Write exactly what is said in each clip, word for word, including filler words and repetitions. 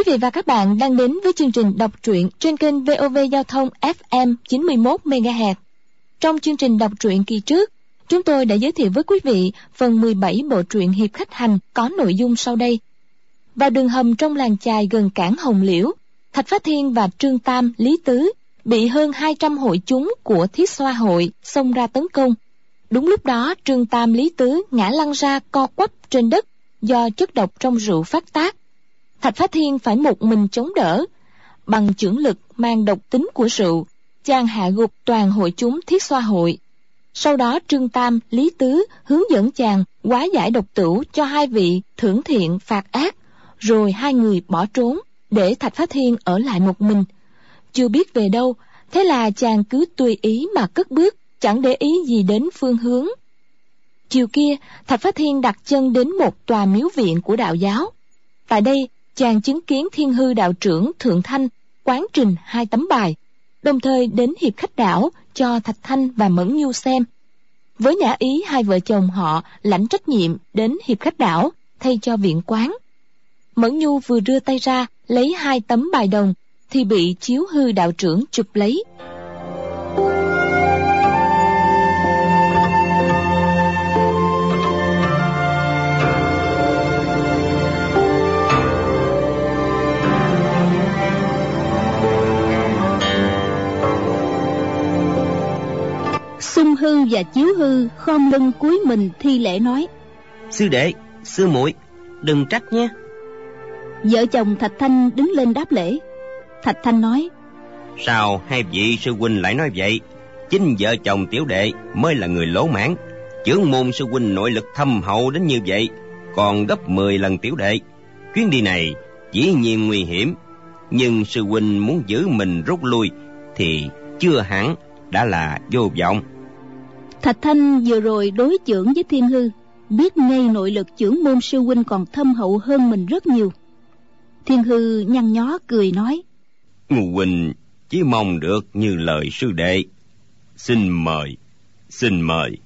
vị và các bạn đang đến với chương trình đọc truyện trên kênh vê o vê Giao thông ép em chín mươi mốt mê ga héc. Trong chương trình đọc truyện kỳ trước, chúng tôi đã giới thiệu với quý vị phần mười bảy bộ truyện Hiệp Khách Hành có nội dung sau đây. Vào đường hầm trong làng chài gần cảng Hồng Liễu, Thạch Phá Thiên và Trương Tam, Lý Tứ bị hơn hai trăm hội chúng của Thiết Xoa hội xông ra tấn công. Đúng lúc đó, Trương Tam, Lý Tứ ngã lăn ra co quắp trên đất do chất độc trong rượu phát tác. Thạch Phá Thiên phải một mình chống đỡ. Bằng chưởng lực mang độc tính của rượu, chàng hạ gục toàn hội chúng Thiết Xoa hội. Sau đó Trương Tam, Lý Tứ hướng dẫn chàng hóa giải độc tửu cho hai vị thưởng thiện phạt ác, rồi hai người bỏ trốn, để Thạch Phá Thiên ở lại một mình. Chưa biết về đâu, thế là chàng cứ tùy ý mà cất bước, chẳng để ý gì đến phương hướng. Chiều kia, Thạch Phá Thiên đặt chân đến một tòa miếu viện của đạo giáo. Tại đây, chàng chứng kiến Thiên Hư đạo trưởng Thượng Thanh quán trình hai tấm bài, đồng thời đến Hiệp Khách đảo cho Thạch Thanh và Mẫn Nhu xem. Với nhã ý hai vợ chồng họ lãnh trách nhiệm đến Hiệp Khách đảo thay cho viện quán. Mẫn Nhu vừa đưa tay ra lấy hai tấm bài đồng thì bị Chiếu Hư đạo trưởng chụp lấy. Xung Hư và Chiếu Hư khom lưng cúi mình thi lễ nói: Sư đệ, sư muội, đừng trách nhé. Vợ chồng Thạch Thanh đứng lên đáp lễ. Thạch Thanh nói: Sao hai vị sư huynh lại nói vậy? Chính vợ chồng tiểu đệ mới là người lỗ mãn. Chưởng môn sư huynh nội lực thâm hậu đến như vậy, còn gấp mười lần tiểu đệ. Chuyến đi này dĩ nhiên nguy hiểm, nhưng sư huynh muốn giữ mình rút lui thì chưa hẳn đã là vô vọng. Thạch Thanh vừa rồi đối chưởng với Thiên Hư, biết ngay nội lực chưởng môn sư huynh còn thâm hậu hơn mình rất nhiều. Thiên Hư nhăn nhó cười nói: Ngô huynh chỉ mong được như lời sư đệ. Xin mời, xin mời.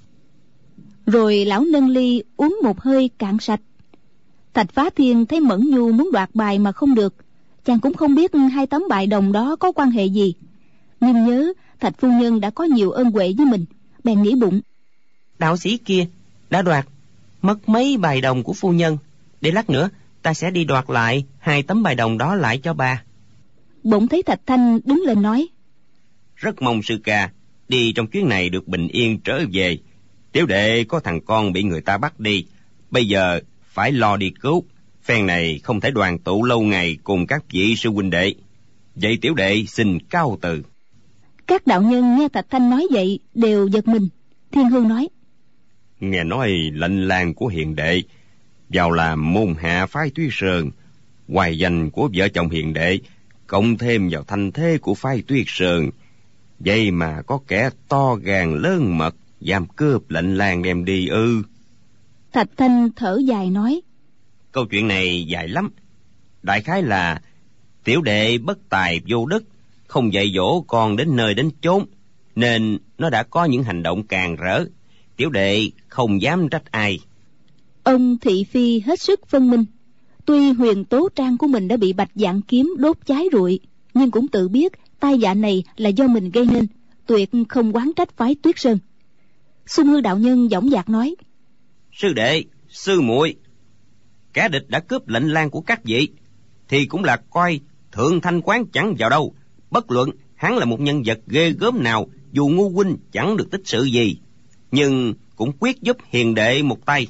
Rồi lão nâng ly uống một hơi cạn sạch. Thạch Phá Thiên thấy Mẫn Nhu muốn đoạt bài mà không được, chàng cũng không biết hai tấm bài đồng đó có quan hệ gì, nhưng nhớ Thạch phu nhân đã có nhiều ơn huệ với mình, bèn nghĩ bụng: Đạo sĩ kia đã đoạt mất mấy bài đồng của phu nhân, để lát nữa ta sẽ đi đoạt lại hai tấm bài đồng đó lại cho bà. Bỗng thấy Thạch Thanh đứng lên nói: Rất mong sư ca đi trong chuyến này được bình yên trở về. Tiểu đệ có thằng con bị người ta bắt đi, bây giờ phải lo đi cứu. Phen này không thể đoàn tụ lâu ngày cùng các vị sư huynh đệ. Vậy tiểu đệ xin cáo từ. Các đạo nhân nghe Thạch Thanh nói vậy đều giật mình. Thiên Hư nói: Nghe nói lệnh lang của hiền đệ vào làm môn hạ phái Tuyết Sơn, hoài danh của vợ chồng hiền đệ cộng thêm vào thanh thế của phái Tuyết Sơn, vậy mà có kẻ to gan lớn mật giam cướp lệnh lang đem đi ư? Thạch Thanh thở dài nói: Câu chuyện này dài lắm. Đại khái là tiểu đệ bất tài vô đức, không dạy dỗ con đến nơi đến chốn, nên nó đã có những hành động càn rỡ. Tiểu đệ không dám trách ai. Ông thị phi hết sức phân minh. Tuy huyền tố trang của mình đã bị bạch dạng kiếm đốt cháy rụi, nhưng cũng tự biết tai họa này là do mình gây nên, tuyệt không oán trách phái Tuyết Sơn. Xung Hư đạo nhân dõng dạc nói: Sư đệ, sư muội, kẻ địch đã cướp lệnh lang của các vị thì cũng là coi Thượng Thanh quán chẳng vào đâu. Bất luận hắn là một nhân vật ghê gớm nào, dù ngu huynh chẳng được tích sự gì, nhưng cũng quyết giúp hiền đệ một tay.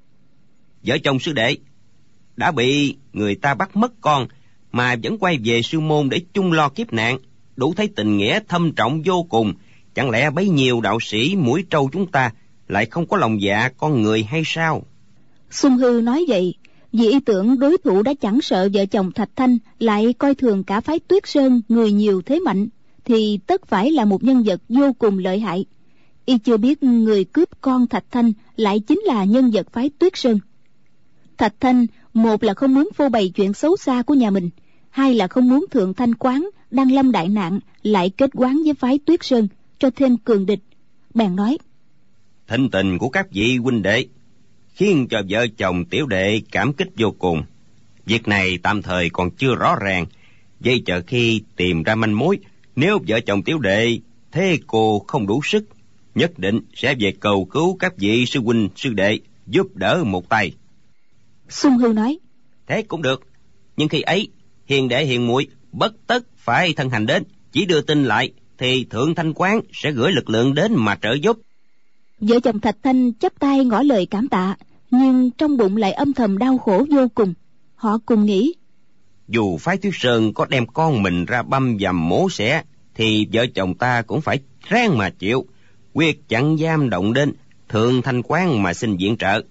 Vợ chồng sư đệ đã bị người ta bắt mất con mà vẫn quay về sư môn để chung lo kiếp nạn, đủ thấy tình nghĩa thâm trọng vô cùng. Chẳng lẽ bấy nhiêu đạo sĩ mũi trâu chúng ta lại không có lòng dạ con người hay sao? Xung Hư nói vậy vì ý tưởng đối thủ đã chẳng sợ vợ chồng Thạch Thanh lại coi thường cả phái Tuyết Sơn người nhiều thế mạnh, thì tất phải là một nhân vật vô cùng lợi hại. Y chưa biết người cướp con Thạch Thanh lại chính là nhân vật phái Tuyết Sơn. Thạch Thanh một là không muốn phô bày chuyện xấu xa của nhà mình, hai là không muốn Thượng Thanh quán đang lâm đại nạn lại kết quán với phái Tuyết Sơn cho thêm cường địch. Bèn nói: Thịnh tình của các vị huynh đệ khiến cho vợ chồng tiểu đệ cảm kích vô cùng. Việc này tạm thời còn chưa rõ ràng. Vậy chờ khi tìm ra manh mối, nếu vợ chồng tiểu đệ thế cô không đủ sức, nhất định sẽ về cầu cứu các vị sư huynh sư đệ giúp đỡ một tay. Xung Hư nói: Thế cũng được, nhưng khi ấy hiền đệ hiền muội bất tất phải thân hành đến, chỉ đưa tin lại thì Thượng Thanh Quán sẽ gửi lực lượng đến mà trợ giúp. Vợ chồng Thạch Thanh chắp tay ngỏ lời cảm tạ, nhưng trong bụng lại âm thầm đau khổ vô cùng. Họ cùng nghĩ: dù phái Tuyết Sơn có đem con mình ra băm dầm mổ xẻ, thì vợ chồng ta cũng phải ráng mà chịu, quyết chẳng dám động đến Thượng Thanh Quán mà xin viện trợ.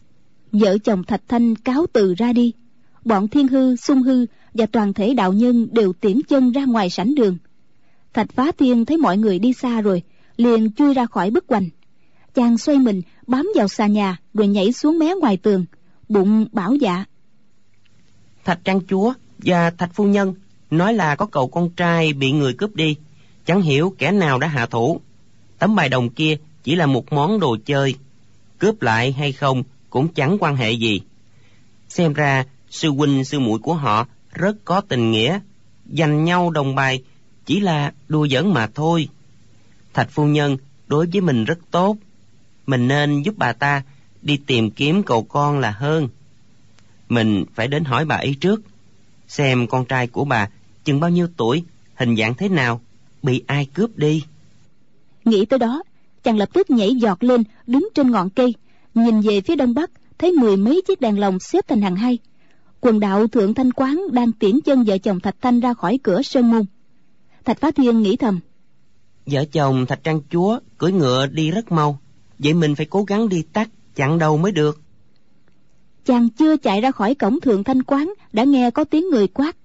Vợ chồng Thạch Thanh cáo từ ra đi. Bọn Thiên Hư, Xung Hư và toàn thể đạo nhân đều tiễn chân ra ngoài sảnh đường. Thạch Phá Thiên thấy mọi người đi xa rồi, liền chui ra khỏi bức hoành. Chàng xoay mình bám vào xà nhà rồi nhảy xuống mé ngoài tường, bụng bảo dạ: Thạch Trang Chúa và Thạch Phu Nhân nói là có cậu con trai bị người cướp đi, chẳng hiểu kẻ nào đã hạ thủ. Tấm bài đồng kia chỉ là một món đồ chơi, cướp lại hay không cũng chẳng quan hệ gì. Xem ra sư huynh sư muội của họ rất có tình nghĩa, dành nhau đồng bài chỉ là đùa giỡn mà thôi. Thạch Phu Nhân đối với mình rất tốt, mình nên giúp bà ta đi tìm kiếm cậu con là hơn. Mình phải đến hỏi bà ấy trước, xem con trai của bà chừng bao nhiêu tuổi, hình dạng thế nào, bị ai cướp đi. Nghĩ tới đó, chàng lập tức nhảy giọt lên, đứng trên ngọn cây, nhìn về phía đông bắc, thấy mười mấy chiếc đèn lồng xếp thành hàng hai. Quần đạo Thượng Thanh Quán đang tiễn chân vợ chồng Thạch Thanh ra khỏi cửa sơn môn. Thạch Phá Thiên nghĩ thầm: vợ chồng Thạch Trang Chúa cưỡi ngựa đi rất mau, vậy mình phải cố gắng đi tắt chặn đầu mới được. Chàng chưa chạy ra khỏi cổng Thượng Thanh Quán đã nghe có tiếng người quát: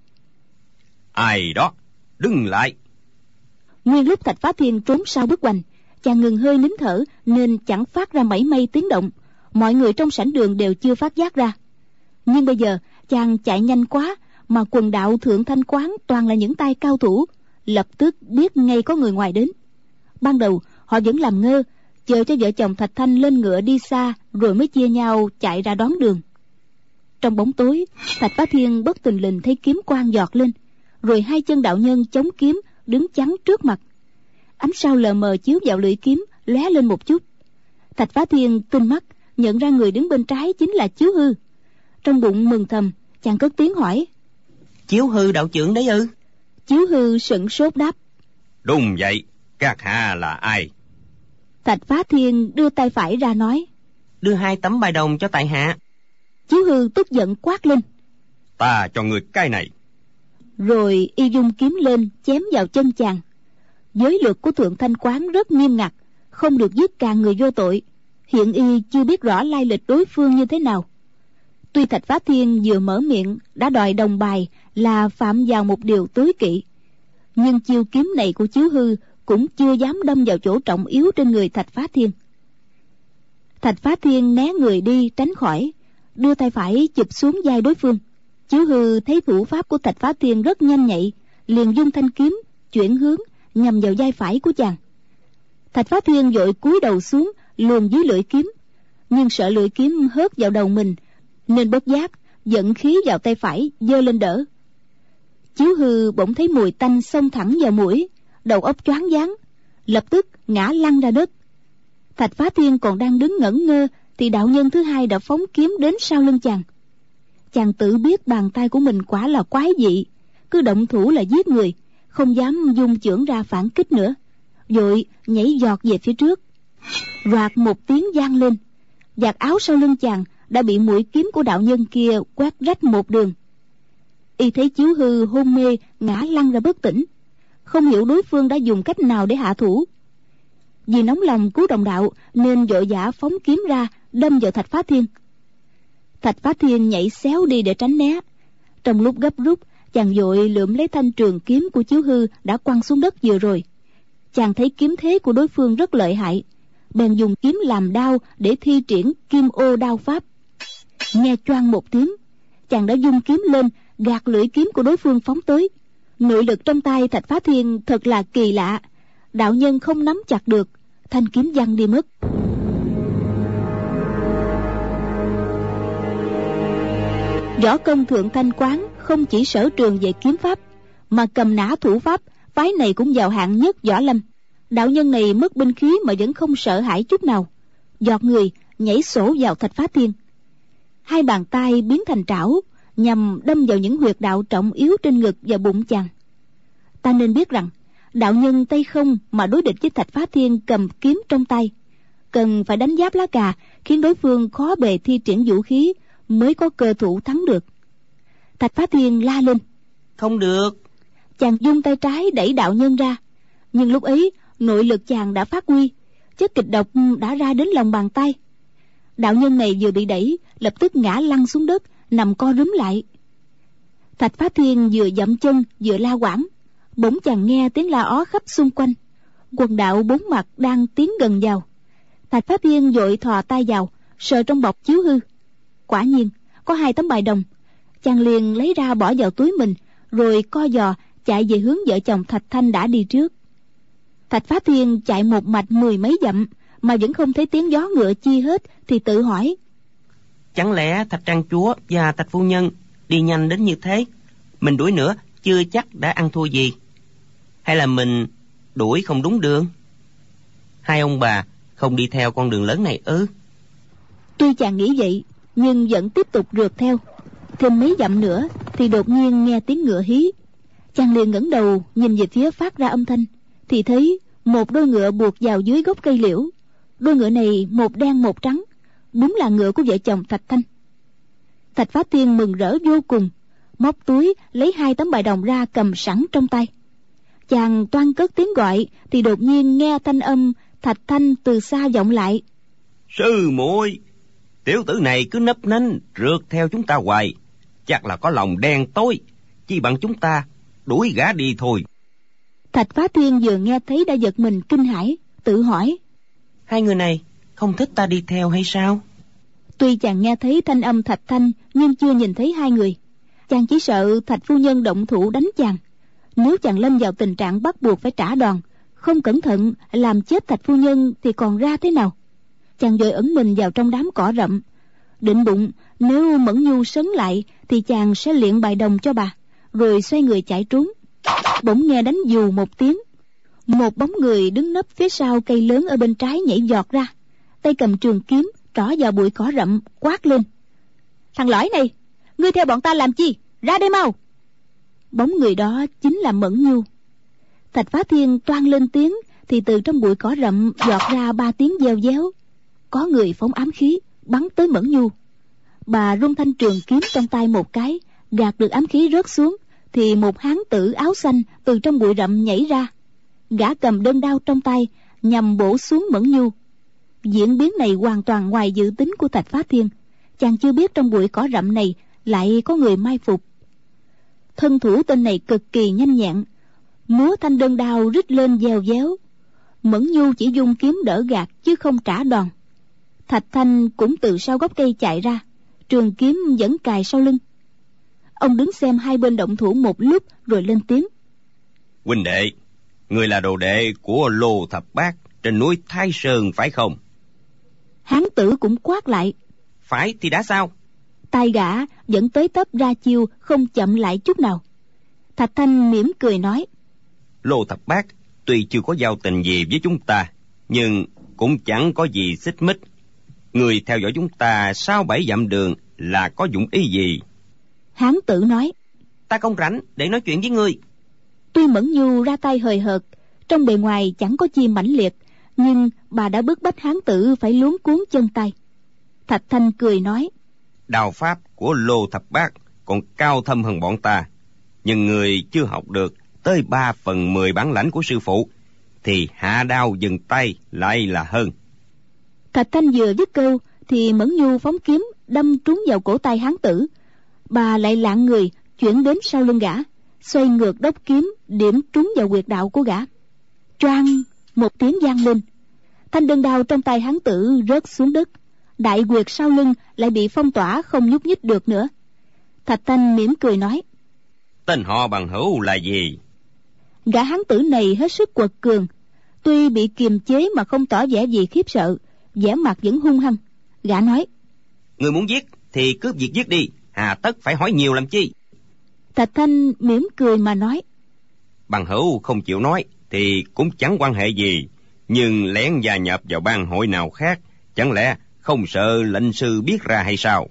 ai đó, đứng lại. Nguyên lúc Thạch Phá Thiên trốn sau bức hoành, chàng ngừng hơi nín thở nên chẳng phát ra mảy may tiếng động. Mọi người trong sảnh đường đều chưa phát giác ra. Nhưng bây giờ chàng chạy nhanh quá, mà quần đạo Thượng Thanh Quán toàn là những tay cao thủ, lập tức biết ngay có người ngoài đến. Ban đầu họ vẫn làm ngơ, chờ cho vợ chồng Thạch Thanh lên ngựa đi xa rồi mới chia nhau chạy ra đón đường. Trong bóng tối, Thạch Phá Thiên bất thình lình thấy kiếm quang giọt lên, rồi hai chân đạo nhân chống kiếm đứng chắn trước mặt. Ánh sao lờ mờ chiếu vào lưỡi kiếm lóe lên một chút. Thạch Phá Thiên tinh mắt nhận ra người đứng bên trái chính là Chiếu Hư. Trong bụng mừng thầm, chàng cất tiếng hỏi: Chiếu Hư đạo trưởng đấy ư? Chiếu Hư sửng sốt đáp: đúng vậy, các hạ là ai? Thạch Phá Thiên đưa tay phải ra nói: đưa hai tấm bài đồng cho tại hạ. Chiếu Hư tức giận quát lên: ta cho người cái này. Rồi y dung kiếm lên chém vào chân chàng. Giới luật của Thượng Thanh Quán rất nghiêm ngặt, không được giết càng người vô tội. Hiện y chưa biết rõ lai lịch đối phương như thế nào. Tuy Thạch Phá Thiên vừa mở miệng đã đòi đồng bài là phạm vào một điều tối kỵ, nhưng chiêu kiếm này của Chiếu Hư cũng chưa dám đâm vào chỗ trọng yếu trên người Thạch Phá Thiên. Thạch Phá Thiên né người đi tránh khỏi, đưa tay phải chụp xuống vai đối phương. Chiếu Hư thấy thủ pháp của Thạch Phá Thiên rất nhanh nhạy, liền dung thanh kiếm chuyển hướng nhằm vào vai phải của chàng. Thạch Phá Thiên vội cúi đầu xuống luồn dưới lưỡi kiếm, nhưng sợ lưỡi kiếm hớt vào đầu mình nên bất giác dẫn khí vào tay phải giơ lên đỡ. Chiếu Hư bỗng thấy mùi tanh xông thẳng vào mũi, đầu óc choáng váng, lập tức ngã lăn ra đất. Thạch Phá Thiên còn đang đứng ngẩn ngơ thì đạo nhân thứ hai đã phóng kiếm đến sau lưng chàng. Chàng tự biết bàn tay của mình quả là quái dị, cứ động thủ là giết người, không dám dung chưởng ra phản kích nữa, vội nhảy giọt về phía trước. Roạt một tiếng vang lên, vạt áo sau lưng chàng đã bị mũi kiếm của đạo nhân kia quét rách một đường. Y thấy Chiếu Hư hôn mê ngã lăn ra bất tỉnh, không hiểu đối phương đã dùng cách nào để hạ thủ. Vì nóng lòng cứu đồng đạo nên vội vã phóng kiếm ra đâm vào Thạch Phá Thiên. Thạch Phá Thiên nhảy xéo đi để tránh né. Trong lúc gấp rút, chàng vội lượm lấy thanh trường kiếm của Chiếu Hư đã quăng xuống đất vừa rồi. Chàng thấy kiếm thế của đối phương rất lợi hại, bèn dùng kiếm làm đao để thi triển Kim Ô đao pháp. Nghe choang một tiếng, chàng đã dung kiếm lên gạt lưỡi kiếm của đối phương phóng tới. Nội lực trong tay Thạch Phá Thiên thật là kỳ lạ, đạo nhân không nắm chặt được, thanh kiếm văng đi mất. Võ công Thượng Thanh Quán không chỉ sở trường về kiếm pháp, mà cầm nã thủ pháp, phái này cũng vào hạng nhất võ lâm. Đạo nhân này mất binh khí mà vẫn không sợ hãi chút nào, giọt người nhảy sổ vào Thạch Phá Thiên. Hai bàn tay biến thành trảo, nhằm đâm vào những huyệt đạo trọng yếu trên ngực và bụng chàng. Ta nên biết rằng đạo nhân tay không mà đối địch với Thạch Phá Thiên cầm kiếm trong tay, cần phải đánh giáp lá cà, khiến đối phương khó bề thi triển vũ khí, mới có cơ thủ thắng được. Thạch Phá Thiên la lên: Không được! Chàng dung tay trái đẩy đạo nhân ra, nhưng lúc ấy nội lực chàng đã phát huy, chất kịch độc đã ra đến lòng bàn tay. Đạo nhân này vừa bị đẩy, lập tức ngã lăn xuống đất, nằm co rúm lại. Thạch Phá Thiên vừa dậm chân vừa la quảng, bỗng chàng nghe tiếng la ó khắp xung quanh. Quần đạo bốn mặt đang tiến gần vào. Thạch Phá Thiên vội thò tay vào, sờ trong bọc chiếu hư. Quả nhiên có hai tấm bài đồng. Chàng liền lấy ra bỏ vào túi mình, rồi co giò chạy về hướng vợ chồng Thạch Thanh đã đi trước. Thạch Phá Thiên chạy một mạch mười mấy dặm mà vẫn không thấy tiếng gió ngựa chi hết, thì tự hỏi: Chẳng lẽ Thạch Trang Chúa và Thạch Phu Nhân đi nhanh đến như thế, mình đuổi nữa chưa chắc đã ăn thua gì? Hay là mình đuổi không đúng đường? Hai ông bà không đi theo con đường lớn này ư? Tuy chàng nghĩ vậy, nhưng vẫn tiếp tục rượt theo. Thêm mấy dặm nữa thì đột nhiên nghe tiếng ngựa hí. Chàng liền ngẩng đầu nhìn về phía phát ra âm thanh, thì thấy một đôi ngựa buộc vào dưới gốc cây liễu. Đôi ngựa này một đen một trắng, đúng là ngựa của vợ chồng Thạch Thanh. Thạch Phá Thiên mừng rỡ vô cùng, móc túi lấy hai tấm bài đồng ra cầm sẵn trong tay. Chàng toan cất tiếng gọi thì đột nhiên nghe thanh âm Thạch Thanh từ xa vọng lại: Sư muội, tiểu tử này cứ nấp nánh rượt theo chúng ta hoài, chắc là có lòng đen tối, chi bằng chúng ta đuổi gã đi thôi. Thạch Phá Thiên vừa nghe thấy đã giật mình kinh hãi, tự hỏi: Hai người này không thích ta đi theo hay sao? Tuy chàng nghe thấy thanh âm Thạch Thanh, nhưng chưa nhìn thấy hai người. Chàng chỉ sợ Thạch Phu Nhân động thủ đánh chàng. Nếu chàng lâm vào tình trạng bắt buộc phải trả đòn, không cẩn thận làm chết Thạch Phu Nhân thì còn ra thế nào? Chàng vội ẩn mình vào trong đám cỏ rậm, định bụng nếu Mẫn Nhu sấn lại thì chàng sẽ luyện bài đồng cho bà, rồi xoay người chạy trốn. Bỗng nghe đánh dù một tiếng, một bóng người đứng nấp phía sau cây lớn ở bên trái nhảy giọt ra, tay cầm trường kiếm trỏ vào bụi cỏ rậm, quát lên: Thằng lõi này, ngươi theo bọn ta làm chi? Ra đây mau! Bóng người đó chính là Mẫn Nhu. Thạch Phá Thiên toan lên tiếng thì từ trong bụi cỏ rậm giọt ra ba tiếng gieo déo. Có người phóng ám khí bắn tới Mẫn Nhu. Bà rung thanh trường kiếm trong tay một cái, gạt được ám khí rớt xuống, thì một hán tử áo xanh từ trong bụi rậm nhảy ra. Gã cầm đơn đao trong tay nhằm bổ xuống Mẫn Nhu. Diễn biến này hoàn toàn ngoài dự tính của Thạch Phá Thiên. Chàng chưa biết trong bụi cỏ rậm này lại có người mai phục. Thân thủ tên này cực kỳ nhanh nhẹn, múa thanh đơn đao rít lên dèo déo. Mẫn Nhu chỉ dung kiếm đỡ gạt chứ không trả đòn. Thạch Thanh cũng từ sau gốc cây chạy ra, trường kiếm vẫn cài sau lưng. Ông đứng xem hai bên động thủ một lúc rồi lên tiếng: Huynh đệ, người là đồ đệ của Lô Thập Bát trên núi Thái Sơn phải không? Hán tử cũng quát lại: Phải thì đã sao? tay gã vẫn tới tấp ra chiêu, không chậm lại chút nào. Thạch Thanh mỉm cười nói: Lô Thập Bát tuy chưa có giao tình gì với chúng ta, nhưng cũng chẳng có gì xích mích. Người theo dõi chúng ta sáu bảy dặm đường là có dụng ý gì? Hán tử nói: Ta không rảnh để nói chuyện với ngươi. Tuy Mẫn Nhu ra tay hời hợt, trong bề ngoài chẳng có chi mãnh liệt, nhưng bà đã bức bách hán tử phải luống cuống chân tay. Thạch Thanh cười nói: Đao pháp của Lô Thập Bát còn cao thâm hơn bọn ta, nhưng người chưa học được tới ba phần mười bản lãnh của sư phụ, thì hạ đao dừng tay lại là hơn. Thạch Thanh vừa dứt câu thì Mẫn Nhu phóng kiếm đâm trúng vào cổ tay hán tử. Bà lại lạng người chuyển đến sau lưng gã, xoay ngược đốc kiếm điểm trúng vào huyệt đạo của gã. Choang một tiếng vang lên, thanh đơn đao trong tay hán tử rớt xuống đất, đại huyệt sau lưng lại bị phong tỏa không nhúc nhích được nữa. Thạch Thanh mỉm cười nói: Tên họ bằng hữu là gì? Gã hán tử này hết sức quật cường, tuy bị kiềm chế mà không tỏ vẻ gì khiếp sợ, vẻ mặt vẫn hung hăng. Gã nói: Người muốn giết thì cướp việc giết đi, hà tất phải hỏi nhiều làm chi? Thạch Thanh mỉm cười mà nói. Bằng hữu không chịu nói thì cũng chẳng quan hệ gì, nhưng lén gia nhập vào bang hội nào khác, chẳng lẽ không sợ lệnh sư biết ra hay sao?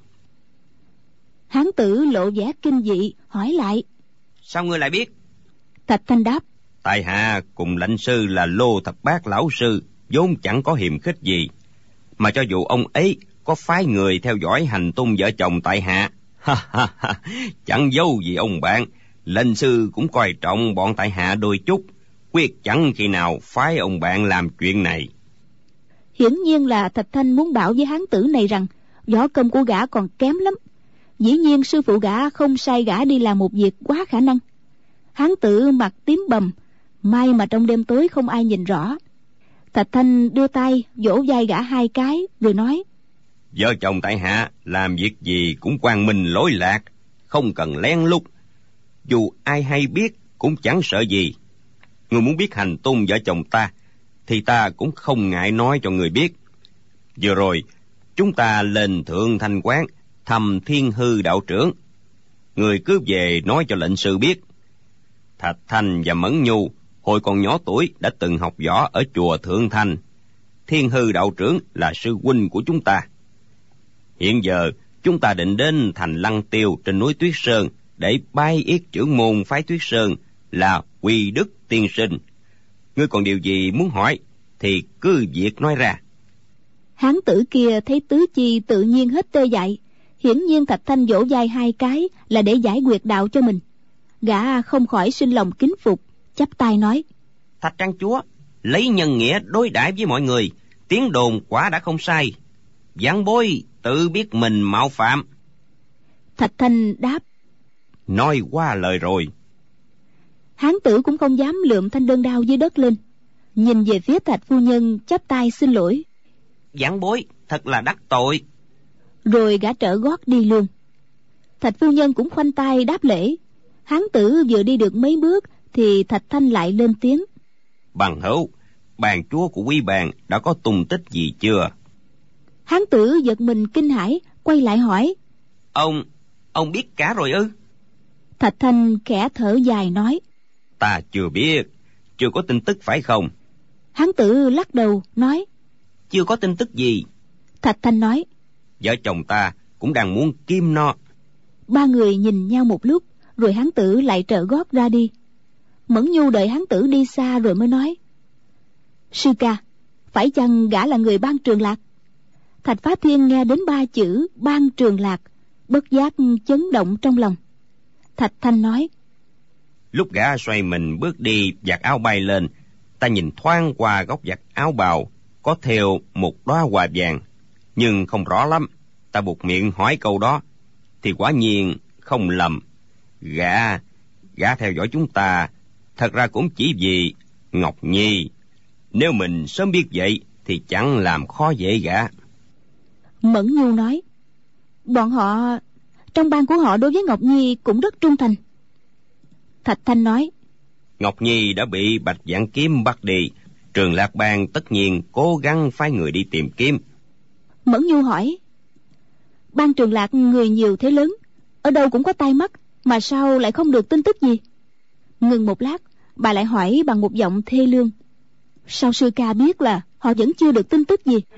Hán tử lộ vẻ kinh dị hỏi lại. Sao ngươi lại biết? Thạch Thanh đáp. Tại hạ cùng lệnh sư là Lô Thập Bát lão sư, vốn chẳng có hiềm khích gì, mà cho dù ông ấy có phái người theo dõi hành tung vợ chồng tại hạ, ha ha ha, chẳng giấu gì ông bạn, lệnh sư cũng coi trọng bọn tại hạ đôi chút, quyết chẳng khi nào phái ông bạn làm chuyện này. Hiển nhiên là Thạch Thanh muốn bảo với hán tử này rằng võ công của gã còn kém lắm. Dĩ nhiên sư phụ gã không sai gã đi làm một việc quá khả năng. Hán tử mặt tím bầm, may mà trong đêm tối không ai nhìn rõ. Thạch Thanh đưa tay vỗ vai gã hai cái rồi nói. Vợ chồng tại hạ làm việc gì cũng quang minh lỗi lạc, không cần lén lút, dù ai hay biết cũng chẳng sợ gì. Người muốn biết hành tung vợ chồng ta thì ta cũng không ngại nói cho người biết. Vừa rồi chúng ta lên Thượng Thanh Quán thăm Thiên Hư đạo trưởng, người cứ về nói cho lệnh sư biết. Thạch Thanh và Mẫn Nhu hồi còn nhỏ tuổi đã từng học võ ở chùa Thượng Thanh. Thiên Hư đạo trưởng là sư huynh của chúng ta. Hiện giờ chúng ta định đến thành Lăng Tiêu trên núi Tuyết Sơn để bái yết trưởng môn phái Tuyết Sơn là Quy Đức tiên sinh. Ngươi còn điều gì muốn hỏi thì cứ việc nói ra. Hán tử kia thấy tứ chi tự nhiên hết tê dại, hiển nhiên Thạch Thanh vỗ vai hai cái là để giải quyết đạo cho mình. Gã không khỏi sinh lòng kính phục, chắp tay nói. Thạch Trang chúa lấy nhân nghĩa đối đãi với mọi người, tiếng đồn quả đã không sai. Vãn bối tự biết mình mạo phạm. Thạch Thanh đáp. Nói qua lời rồi. Hán tử cũng không dám lượm thanh đơn đao dưới đất lên, nhìn về phía Thạch phu nhân chắp tay xin lỗi. Vãn bối thật là đắc tội. Rồi gã trở gót đi luôn. Thạch phu nhân cũng khoanh tay đáp lễ. Hán tử vừa đi được mấy bước thì Thạch Thanh lại lên tiếng. Bằng hữu, bàn chúa của quý bàn đã có tung tích gì chưa? Hán tử giật mình kinh hãi, quay lại hỏi. Ông, ông biết cả rồi ư? Thạch Thanh khẽ thở dài nói. Ta chưa biết, chưa có tin tức phải không? Hán tử lắc đầu nói. Chưa có tin tức gì? Thạch Thanh nói. Vợ chồng ta cũng đang muốn kiếm nó. Ba người nhìn nhau một lúc, rồi hán tử lại trợ gót ra đi. Mẫn Nhu đợi hán tử đi xa rồi mới nói. Sư ca, phải chăng gã là người Ban Trường Lạc? Thạch Phá Thiên nghe đến ba chữ Ban Trường Lạc, bất giác chấn động trong lòng. Thạch Thanh nói. Lúc gã xoay mình bước đi, vạt áo bay lên, ta nhìn thoáng qua góc vạt áo bào có thêu một đóa hoa vàng, nhưng không rõ lắm. Ta buộc miệng hỏi câu đó thì quả nhiên không lầm. Gã gã theo dõi chúng ta thật ra cũng chỉ vì Ngọc Nhi. Nếu mình sớm biết vậy thì chẳng làm khó dễ gã. Mẫn Nhu nói. Bọn họ, trong bang của họ đối với Ngọc Nhi cũng rất trung thành. Thạch Thanh nói. Ngọc Nhi đã bị Bạch Vãn Kiếm bắt đi, Trường Lạc bang tất nhiên cố gắng phái người đi tìm kiếm. Mẫn Nhu hỏi. Ban Trường Lạc người nhiều thế lớn, ở đâu cũng có tai mắt, mà sao lại không được tin tức gì? Ngừng một lát, bà lại hỏi bằng một giọng thê lương. Sao sư ca biết là họ vẫn chưa được tin tức gì?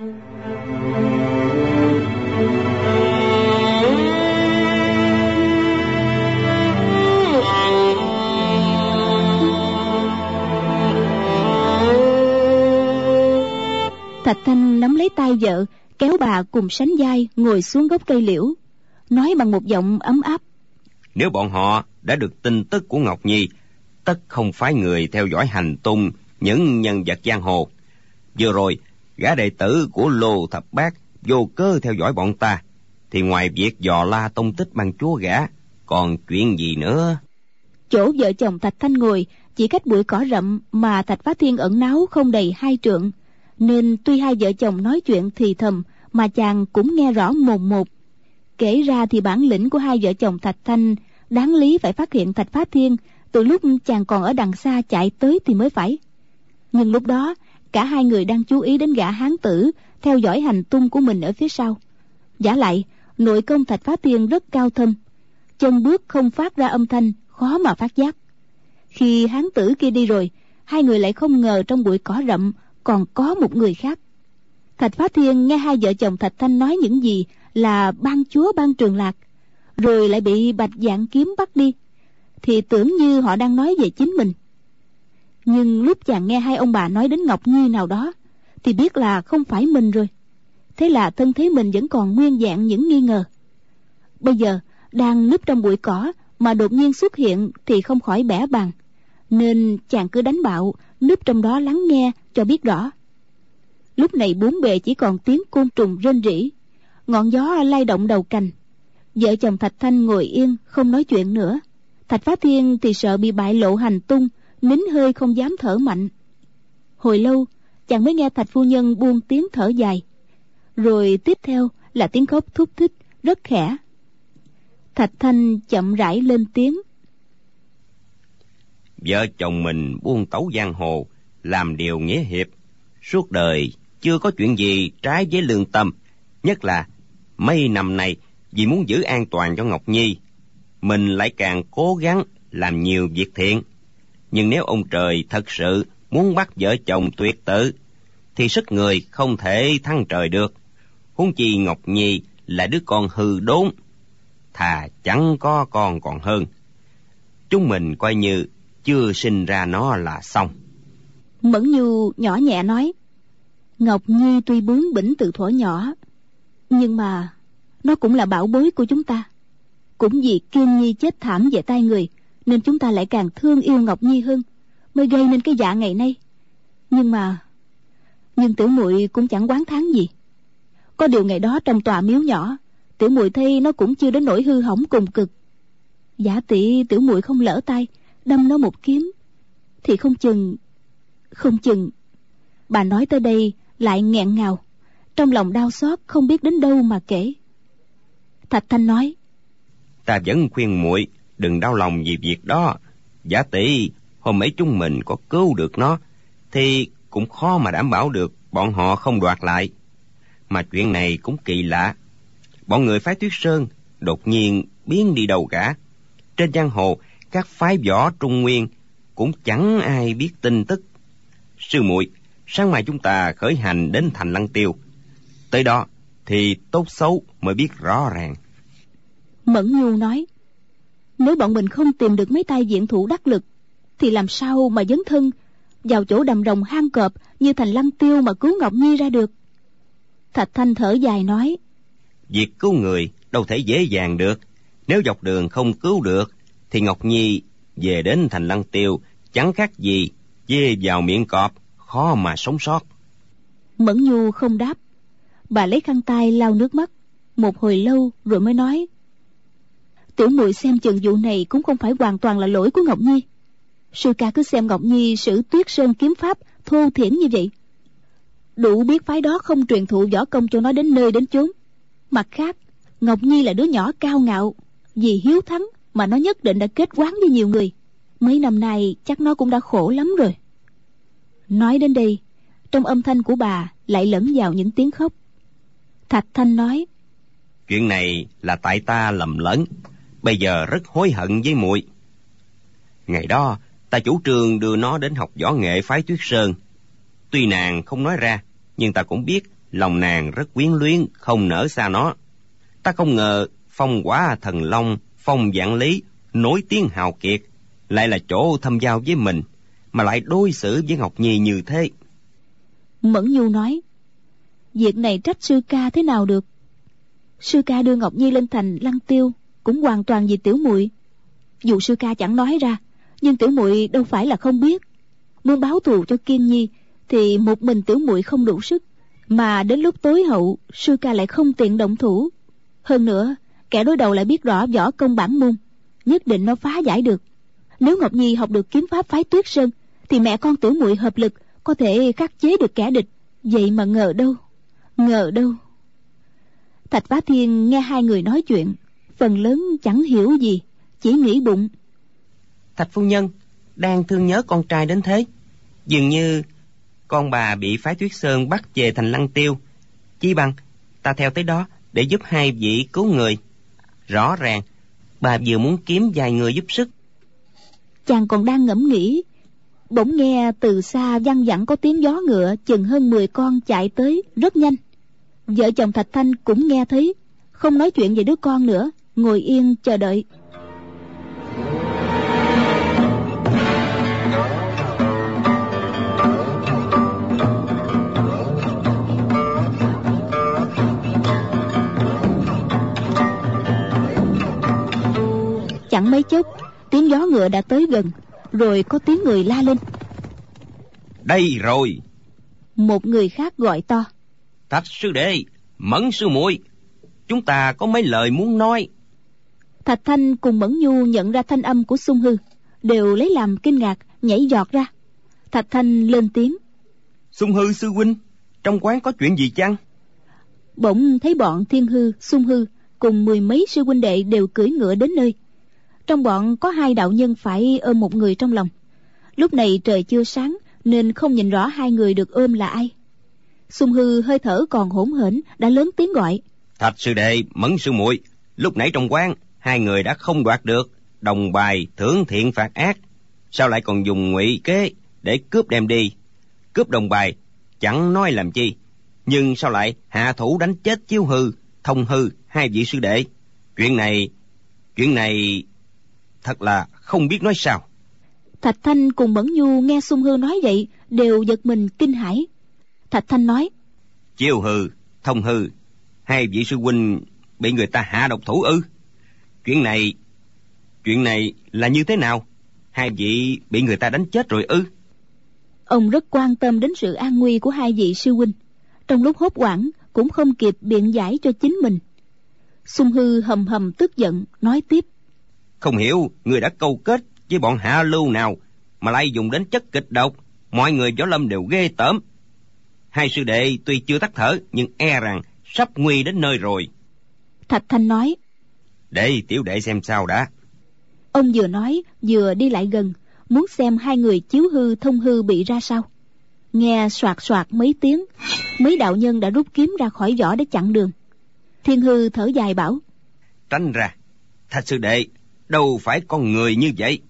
Thạch Thanh nắm lấy tay vợ, kéo bà cùng sánh vai ngồi xuống gốc cây liễu, nói bằng một giọng ấm áp. Nếu bọn họ đã được tin tức của Ngọc Nhi, tất không phải người theo dõi hành tung những nhân vật giang hồ. Vừa rồi gã đệ tử của Lô Thập Bát vô cớ theo dõi bọn ta, thì ngoài việc dò la tung tích ban chúa gã, còn chuyện gì nữa? Chỗ vợ chồng Thạch Thanh ngồi chỉ cách bụi cỏ rậm mà Thạch Phá Thiên ẩn náu không đầy hai trượng, nên tuy hai vợ chồng nói chuyện thì thầm mà chàng cũng nghe rõ mồn một. Kể ra thì bản lĩnh của hai vợ chồng Thạch Thanh đáng lý phải phát hiện Thạch Phá Thiên từ lúc chàng còn ở đằng xa chạy tới thì mới phải. Nhưng lúc đó cả hai người đang chú ý đến gã hán tử theo dõi hành tung của mình ở phía sau. Vả lại Nội công Thạch Phá Thiên rất cao thâm, chân bước không phát ra âm thanh, khó mà phát giác. Khi hán tử kia đi rồi, hai người lại không ngờ trong bụi cỏ rậm còn có một người khác. Thạch Phá Thiên nghe hai vợ chồng Thạch Thanh nói những gì là ban chúa ban Trường Lạc, rồi lại bị Bạch Dạng Kiếm bắt đi, thì tưởng như họ đang nói về chính mình. Nhưng lúc chàng nghe hai ông bà nói đến Ngọc Nhi nào đó, thì biết là không phải mình rồi. Thế là thân thế mình vẫn còn nguyên vẹn những nghi ngờ. Bây giờ đang núp trong bụi cỏ mà đột nhiên xuất hiện thì không khỏi bẽ bàng, nên chàng cứ đánh bạo núp trong đó lắng nghe cho biết rõ. Lúc này bốn bề chỉ còn tiếng côn trùng rên rỉ, ngọn gió lay động đầu cành. Vợ chồng Thạch Thanh ngồi yên không nói chuyện nữa. Thạch Phá Thiên thì sợ bị bại lộ hành tung, nín hơi không dám thở mạnh. Hồi lâu chàng mới nghe Thạch phu nhân buông tiếng thở dài, rồi tiếp theo là tiếng khóc thúc thích rất khẽ. Thạch Thanh chậm rãi lên tiếng: Vợ chồng mình buông tấu giang hồ, làm điều nghĩa hiệp, suốt đời chưa có chuyện gì trái với lương tâm. Nhất là mấy năm nay, vì muốn giữ an toàn cho Ngọc Nhi, mình lại càng cố gắng làm nhiều việc thiện. Nhưng nếu ông trời thật sự muốn bắt vợ chồng tuyệt tự, thì sức người không thể thắng trời được. Huống chi Ngọc Nhi là đứa con hư đốn, thà chẳng có con còn hơn. Chúng mình coi như chưa sinh ra nó là xong. Mẫn Nhu nhỏ nhẹ nói: Ngọc Nhi tuy bướng bỉnh từ thuở nhỏ, nhưng mà nó cũng là bảo bối của chúng ta. Cũng vì Kiên Nhi chết thảm về tay người, nên chúng ta lại càng thương yêu Ngọc Nhi hơn, mới gây nên cái dạ ngày nay. Nhưng mà nhưng tiểu muội cũng chẳng oán thán gì. Có điều ngày đó trong tòa miếu nhỏ, tiểu muội thấy nó cũng chưa đến nỗi hư hỏng cùng cực. Giả tỷ tiểu muội không lỡ tay đâm nó một kiếm, thì không chừng không chừng Bà nói tới đây lại nghẹn ngào, trong lòng đau xót không biết đến đâu mà kể. Thạch Thanh nói: Ta vẫn khuyên muội đừng đau lòng vì việc đó. Giả tỷ hôm ấy chúng mình có cứu được nó, thì cũng khó mà đảm bảo được bọn họ không đoạt lại. Mà chuyện này cũng kỳ lạ, bọn người phái Tuyết Sơn đột nhiên biến đi đâu cả. Trên giang hồ, các phái võ Trung Nguyên cũng chẳng ai biết tin tức. Sư muội, sáng mai chúng ta khởi hành đến thành Lăng Tiêu. Tới đó thì tốt xấu mới biết rõ ràng. Mẫn Nhu nói: Nếu bọn mình không tìm được mấy tay viện thủ đắc lực, thì làm sao mà dấn thân vào chỗ đầm rồng hang cọp như thành Lăng Tiêu mà cứu Ngọc Nhi ra được? Thạch Thanh thở dài nói: Việc cứu người đâu thể dễ dàng được. Nếu dọc đường không cứu được, thì Ngọc Nhi về đến thành Lăng Tiêu chẳng khác gì dê vào miệng cọp, khó mà sống sót. Mẫn Nhu không đáp. Bà lấy khăn tay lau nước mắt một hồi lâu rồi mới nói: Tiểu muội xem chừng vụ này cũng không phải hoàn toàn là lỗi của Ngọc Nhi. Sư ca cứ xem Ngọc Nhi sử Tuyết Sơn kiếm pháp thô thiển như vậy, đủ biết phái đó không truyền thụ võ công cho nó đến nơi đến chốn. Mặt khác, Ngọc Nhi là đứa nhỏ cao ngạo, vì hiếu thắng mà nó nhất định đã kết oán với nhiều người. Mấy năm nay chắc nó cũng đã khổ lắm rồi. Nói đến đây, trong âm thanh của bà lại lẫn vào những tiếng khóc. Thạch Thanh nói: Chuyện này là tại ta lầm lẫn, bây giờ rất hối hận với muội. Ngày đó ta chủ trương đưa nó đến học võ nghệ phái Tuyết Sơn. Tuy nàng không nói ra, nhưng ta cũng biết lòng nàng rất quyến luyến, không nỡ xa nó. Ta không ngờ Phong Quả Thần Long, Phong Vạn Lý nổi tiếng hào kiệt, lại là chỗ thâm giao với mình, mà lại đối xử với Ngọc Nhi như thế. Mẫn Nhu nói: Việc này trách sư ca thế nào được? Sư ca đưa Ngọc Nhi lên thành Lăng Tiêu cũng hoàn toàn vì tiểu muội. Dù sư ca chẳng nói ra, nhưng tiểu muội đâu phải là không biết. Muốn báo thù cho Kiên Nhi thì một mình tiểu muội không đủ sức, mà đến lúc tối hậu sư ca lại không tiện động thủ. Hơn nữa, kẻ đối đầu lại biết rõ võ công bản môn, nhất định nó phá giải được. Nếu Ngọc Nhi học được kiếm pháp phái Tuyết Sơn, thì mẹ con tiểu muội hợp lực có thể khắc chế được kẻ địch. Vậy mà ngờ đâu, ngờ đâu. Thạch Phá Thiên nghe hai người nói chuyện, phần lớn chẳng hiểu gì, chỉ nghĩ bụng: Thạch phu nhân đang thương nhớ con trai đến thế. Dường như con bà bị phái Tuyết Sơn bắt về thành Lăng Tiêu. Chi bằng ta theo tới đó để giúp hai vị cứu người. Rõ ràng bà vừa muốn kiếm vài người giúp sức. Chàng còn đang ngẫm nghĩ, bỗng nghe từ xa văng vẳng có tiếng gió ngựa chừng hơn mười con chạy tới rất nhanh. Vợ chồng Thạch Thanh cũng nghe thấy, không nói chuyện về đứa con nữa, ngồi yên chờ đợi. Chẳng mấy chốc, tiếng gió ngựa đã tới gần, rồi có tiếng người la lên. Đây rồi. Một người khác gọi to. Thạch sư đệ, Mẫn sư muội, chúng ta có mấy lời muốn nói. Thạch Thanh cùng Mẫn Nhu nhận ra thanh âm của Xung Hư, đều lấy làm kinh ngạc, nhảy giọt ra. Thạch Thanh lên tiếng. Xung Hư sư huynh, trong quán có chuyện gì chăng? Bỗng thấy bọn Thiên Hư, Xung Hư cùng mười mấy sư huynh đệ đều cưỡi ngựa đến nơi. Trong bọn có hai đạo nhân phải ôm một người trong lòng. Lúc này trời chưa sáng nên không nhìn rõ hai người được ôm là ai. Xung Hư hơi thở còn hỗn hển đã lớn tiếng gọi. Thạch sư đệ, Mẫn sư muội, lúc nãy trong quán hai người đã không đoạt được đồng bài thưởng thiện phạt ác, sao lại còn dùng ngụy kế để cướp đem đi? Cướp đồng bài chẳng nói làm chi, nhưng sao lại hạ thủ đánh chết Chiếu Hư, Thông Hư hai vị sư đệ? Chuyện này, chuyện này thật là không biết nói sao. Thạch Thanh cùng Mẫn Nhu nghe Xung Hư nói vậy đều giật mình kinh hãi. Thạch Thanh nói. Chiếu Hư, Thông Hư hai vị sư huynh bị người ta hạ độc thủ ư? Chuyện này, chuyện này là như thế nào? Hai vị bị người ta đánh chết rồi ư? Ông rất quan tâm đến sự an nguy của hai vị sư huynh, trong lúc hốt hoảng cũng không kịp biện giải cho chính mình. Xung Hư hầm hầm tức giận nói tiếp. Không hiểu người đã câu kết với bọn hạ lưu nào mà lại dùng đến chất kịch độc, mọi người võ lâm đều ghê tởm. Hai sư đệ tuy chưa tắt thở nhưng e rằng sắp nguy đến nơi rồi. Thạch Thanh nói. Để tiểu đệ xem sao đã. Ông vừa nói vừa đi lại gần, muốn xem hai người Chiếu Hư, Thông Hư bị ra sao. Nghe soạt soạt mấy tiếng, mấy đạo nhân đã rút kiếm ra khỏi vỏ để chặn đường. Thiên Hư thở dài bảo. Tránh ra, Thạch sư đệ, đâu phải con người như vậy.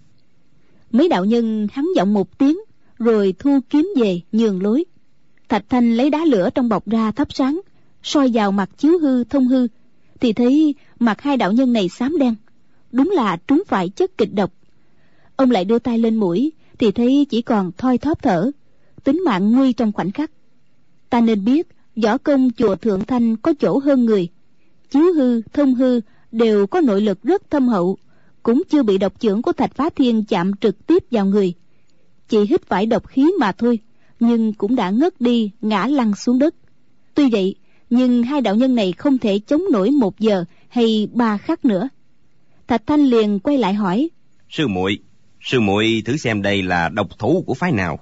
Mấy đạo nhân hắn giọng một tiếng, rồi thu kiếm về nhường lối. Thạch Thanh lấy đá lửa trong bọc ra thắp sáng, soi vào mặt Chiếu Hư, Thông Hư, thì thấy mặt hai đạo nhân này xám đen, đúng là trúng phải chất kịch độc. Ông lại đưa tay lên mũi, thì thấy chỉ còn thoi thóp thở, tính mạng nguy trong khoảnh khắc. Ta nên biết võ công chùa Thượng Thanh có chỗ hơn người. Chiếu Hư, Thông Hư đều có nội lực rất thâm hậu, cũng chưa bị độc chưởng của Thạch Phá Thiên chạm trực tiếp vào người, chỉ hít phải độc khí mà thôi, nhưng cũng đã ngất đi, ngã lăn xuống đất. Tuy vậy, nhưng hai đạo nhân này không thể chống nổi một giờ hay ba khắc nữa. Thạch Thanh liền quay lại hỏi. Sư muội, sư muội thử xem đây là độc thủ của phái nào?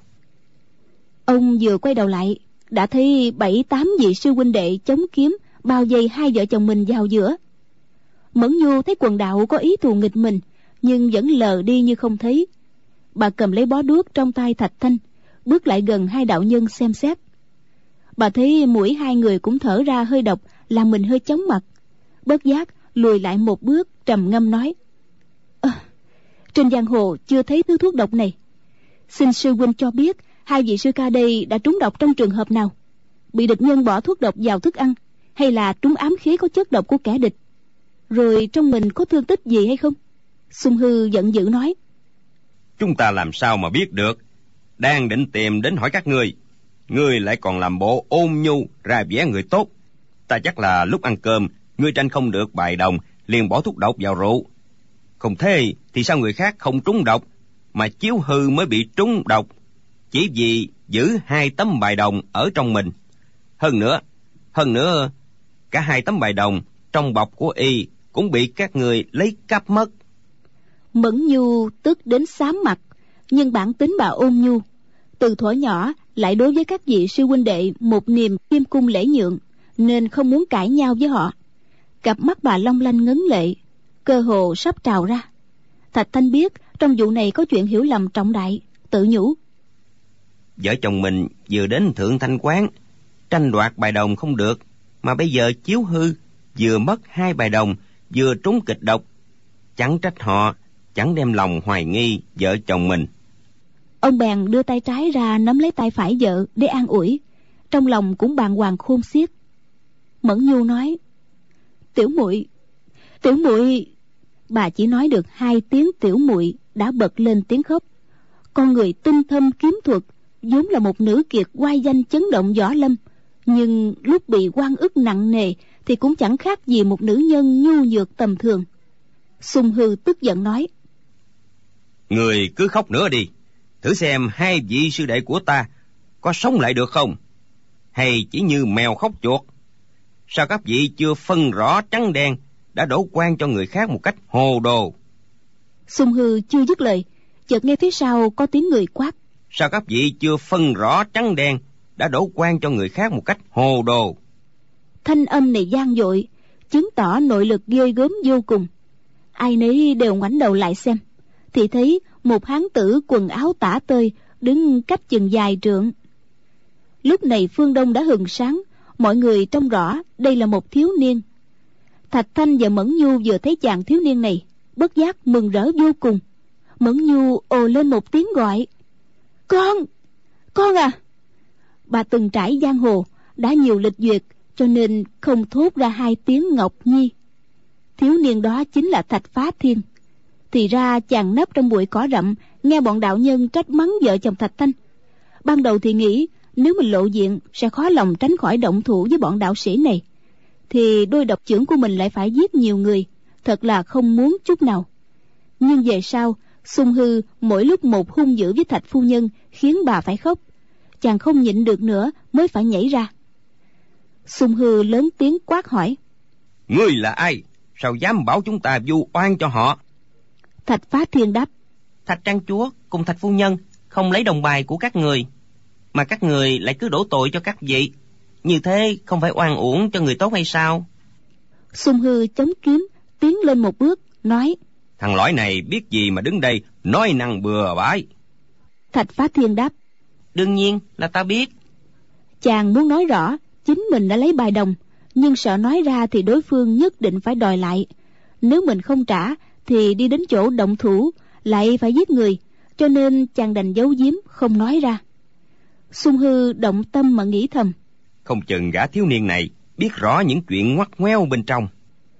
Ông vừa quay đầu lại, đã thấy bảy tám vị sư huynh đệ chống kiếm bao vây hai vợ chồng mình vào giữa. Mẫn Nhu thấy quần đạo có ý thù nghịch mình, nhưng vẫn lờ đi như không thấy. Bà cầm lấy bó đuốc trong tay Thạch Thanh, bước lại gần hai đạo nhân xem xét. Bà thấy mũi hai người cũng thở ra hơi độc, làm mình hơi chóng mặt. Bất giác lùi lại một bước, trầm ngâm nói. À, trên giang hồ chưa thấy thứ thuốc độc này. Xin sư huynh cho biết hai vị sư ca đây đã trúng độc trong trường hợp nào? Bị địch nhân bỏ thuốc độc vào thức ăn, hay là trúng ám khí có chất độc của kẻ địch? Rồi trong mình có thương tích gì hay không? Xung Hư giận dữ nói. Chúng ta làm sao mà biết được? Đang định tìm đến hỏi các ngươi, ngươi lại còn làm bộ ôn nhu ra vẻ người tốt. Ta chắc là lúc ăn cơm ngươi tranh không được bài đồng liền bỏ thuốc độc vào rượu. Không thế thì sao người khác không trúng độc mà Chiếu Hư mới bị trúng độc, chỉ vì giữ hai tấm bài đồng ở trong mình. Hơn nữa, hơn nữa cả hai tấm bài đồng trong bọc của y cũng bị các người lấy cắp mất. Mẫn Nhu tức đến xám mặt, nhưng bản tính bà ôn nhu, từ thuở nhỏ lại đối với các vị sư huynh đệ một niềm khiêm cung lễ nhượng, nên không muốn cãi nhau với họ. Cặp mắt bà long lanh ngấn lệ, cơ hồ sắp trào ra. Thạch Thanh biết trong vụ này có chuyện hiểu lầm trọng đại, tự nhủ. Vợ chồng mình vừa đến Thượng Thanh quán, tranh đoạt bài đồng không được, mà bây giờ Chiếu Hư vừa mất hai bài đồng, vừa trúng kịch độc. Chẳng trách họ chẳng đem lòng hoài nghi vợ chồng mình. Ông bèn đưa tay trái ra nắm lấy tay phải vợ để an ủi, trong lòng cũng bàng hoàng khôn xiết. Mẫn Nhu nói: "Tiểu muội, tiểu muội." Bà chỉ nói được hai tiếng tiểu muội đã bật lên tiếng khóc. Con người tinh thâm kiếm thuật, vốn là một nữ kiệt oai danh chấn động võ lâm, nhưng lúc bị oan ức nặng nề thì cũng chẳng khác gì một nữ nhân nhu nhược tầm thường. Sung Hư tức giận nói: "Người cứ khóc nữa đi, thử xem hai vị sư đệ của ta có sống lại được không? Hay chỉ như mèo khóc chuột? Sao các vị chưa phân rõ trắng đen đã đổ quan cho người khác một cách hồ đồ?" Sung Hư chưa dứt lời, chợt nghe phía sau có tiếng người quát: "Sao các vị chưa phân rõ trắng đen đã đổ quan cho người khác một cách hồ đồ?" Thanh âm này vang dội, chứng tỏ nội lực ghê gớm vô cùng. Ai nấy đều ngoảnh đầu lại xem, thì thấy một hán tử quần áo tả tơi đứng cách chừng dài trượng. Lúc này phương đông đã hừng sáng, mọi người trông rõ đây là một thiếu niên. Thạch Thanh và Mẫn Nhu vừa thấy chàng thiếu niên này, bất giác mừng rỡ vô cùng. Mẫn Nhu ồ lên một tiếng gọi: "Con, con à!" Bà từng trải giang hồ, đã nhiều lịch duyệt, cho nên không thốt ra hai tiếng Ngọc Nhi. Thiếu niên đó chính là Thạch Phá Thiên. Thì ra chàng nấp trong bụi cỏ rậm, nghe bọn đạo nhân trách mắng vợ chồng Thạch Thanh. Ban đầu thì nghĩ nếu mình lộ diện sẽ khó lòng tránh khỏi động thủ với bọn đạo sĩ này, thì đôi độc chưởng của mình lại phải giết nhiều người, thật là không muốn chút nào. Nhưng về sau, Sung Hư mỗi lúc một hung dữ với Thạch phu nhân, khiến bà phải khóc. Chàng không nhịn được nữa mới phải nhảy ra. Sung Hư lớn tiếng quát hỏi: "Ngươi là ai? Sao dám bảo chúng ta vu oan cho họ?" Thạch Phá Thiên đáp: "Thạch trang chúa cùng Thạch phu nhân không lấy đồng bài của các người, mà các người lại cứ đổ tội cho các vị. Như thế không phải oan uổng cho người tốt hay sao?" Sung Hư chống kiếm tiến lên một bước nói: "Thằng lõi này biết gì mà đứng đây nói năng bừa bãi?" Thạch Phá Thiên đáp: "Đương nhiên là ta biết." Chàng muốn nói rõ chính mình đã lấy bài đồng, nhưng sợ nói ra thì đối phương nhất định phải đòi lại. Nếu mình không trả thì đi đến chỗ động thủ lại phải giết người, cho nên chàng đành giấu giếm không nói ra. Sung Hư động tâm mà nghĩ thầm: không chừng gã thiếu niên này biết rõ những chuyện ngoắt ngoéo bên trong.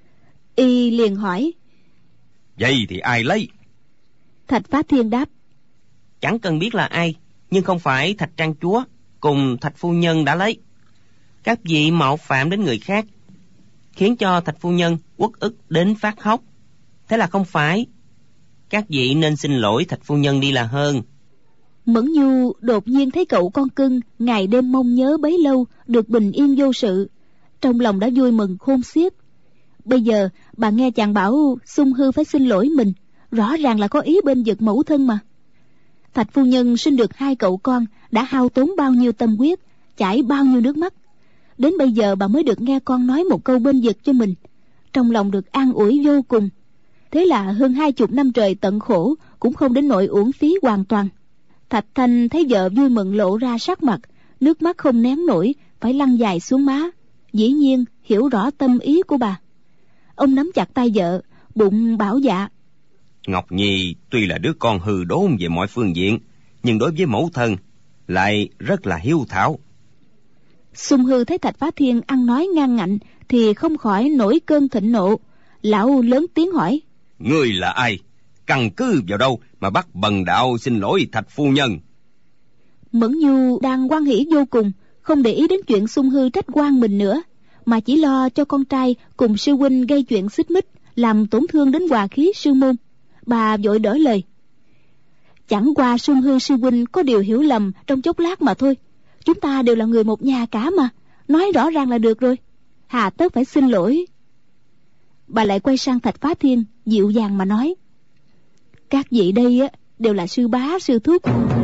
Y liền hỏi: "Vậy thì ai lấy?" Thạch Phá Thiên đáp: "Chẳng cần biết là ai, nhưng không phải Thạch trang chúa cùng Thạch phu nhân đã lấy. Các vị mạo phạm đến người khác, khiến cho Thạch phu nhân uất ức đến phát khóc. Thế là không phải. Các vị nên xin lỗi Thạch phu nhân đi là hơn." Mẫn Nhu đột nhiên thấy cậu con cưng ngày đêm mong nhớ bấy lâu được bình yên vô sự, trong lòng đã vui mừng khôn xiết. Bây giờ bà nghe chàng bảo Sung Hư phải xin lỗi mình, rõ ràng là có ý bên vực mẫu thân mà. Thạch phu nhân sinh được hai cậu con đã hao tốn bao nhiêu tâm huyết, chảy bao nhiêu nước mắt. Đến bây giờ bà mới được nghe con nói một câu bên vực cho mình, trong lòng được an ủi vô cùng. Thế là hơn hai chục năm trời tận khổ cũng không đến nỗi uổng phí hoàn toàn. Thạch Thanh thấy vợ vui mừng lộ ra sắc mặt, nước mắt không nén nổi phải lăn dài xuống má, dĩ nhiên hiểu rõ tâm ý của bà. Ông nắm chặt tay vợ, bụng bảo dạ: "Ngọc Nhi tuy là đứa con hư đốn về mọi phương diện, nhưng đối với mẫu thân lại rất là hiếu thảo." Sung Hư thấy Thạch Phá Thiên ăn nói ngang ngạnh thì không khỏi nổi cơn thịnh nộ. Lão lớn tiếng hỏi: "Ngươi là ai? Căn cứ vào đâu mà bắt bần đạo xin lỗi Thạch phu nhân?" Mẫn Nhu đang hoan hỉ vô cùng, không để ý đến chuyện Sung Hư trách oan mình nữa, mà chỉ lo cho con trai cùng sư huynh gây chuyện xích mích, làm tổn thương đến hòa khí sư môn. Bà vội đỡ lời: "Chẳng qua Sung Hư sư huynh có điều hiểu lầm trong chốc lát mà thôi. Chúng ta đều là người một nhà cả mà, nói rõ ràng là được rồi, hà tất phải xin lỗi." Bà lại quay sang Thạch Phá Thiên dịu dàng mà nói: "Các vị đây á đều là sư bá sư thúc."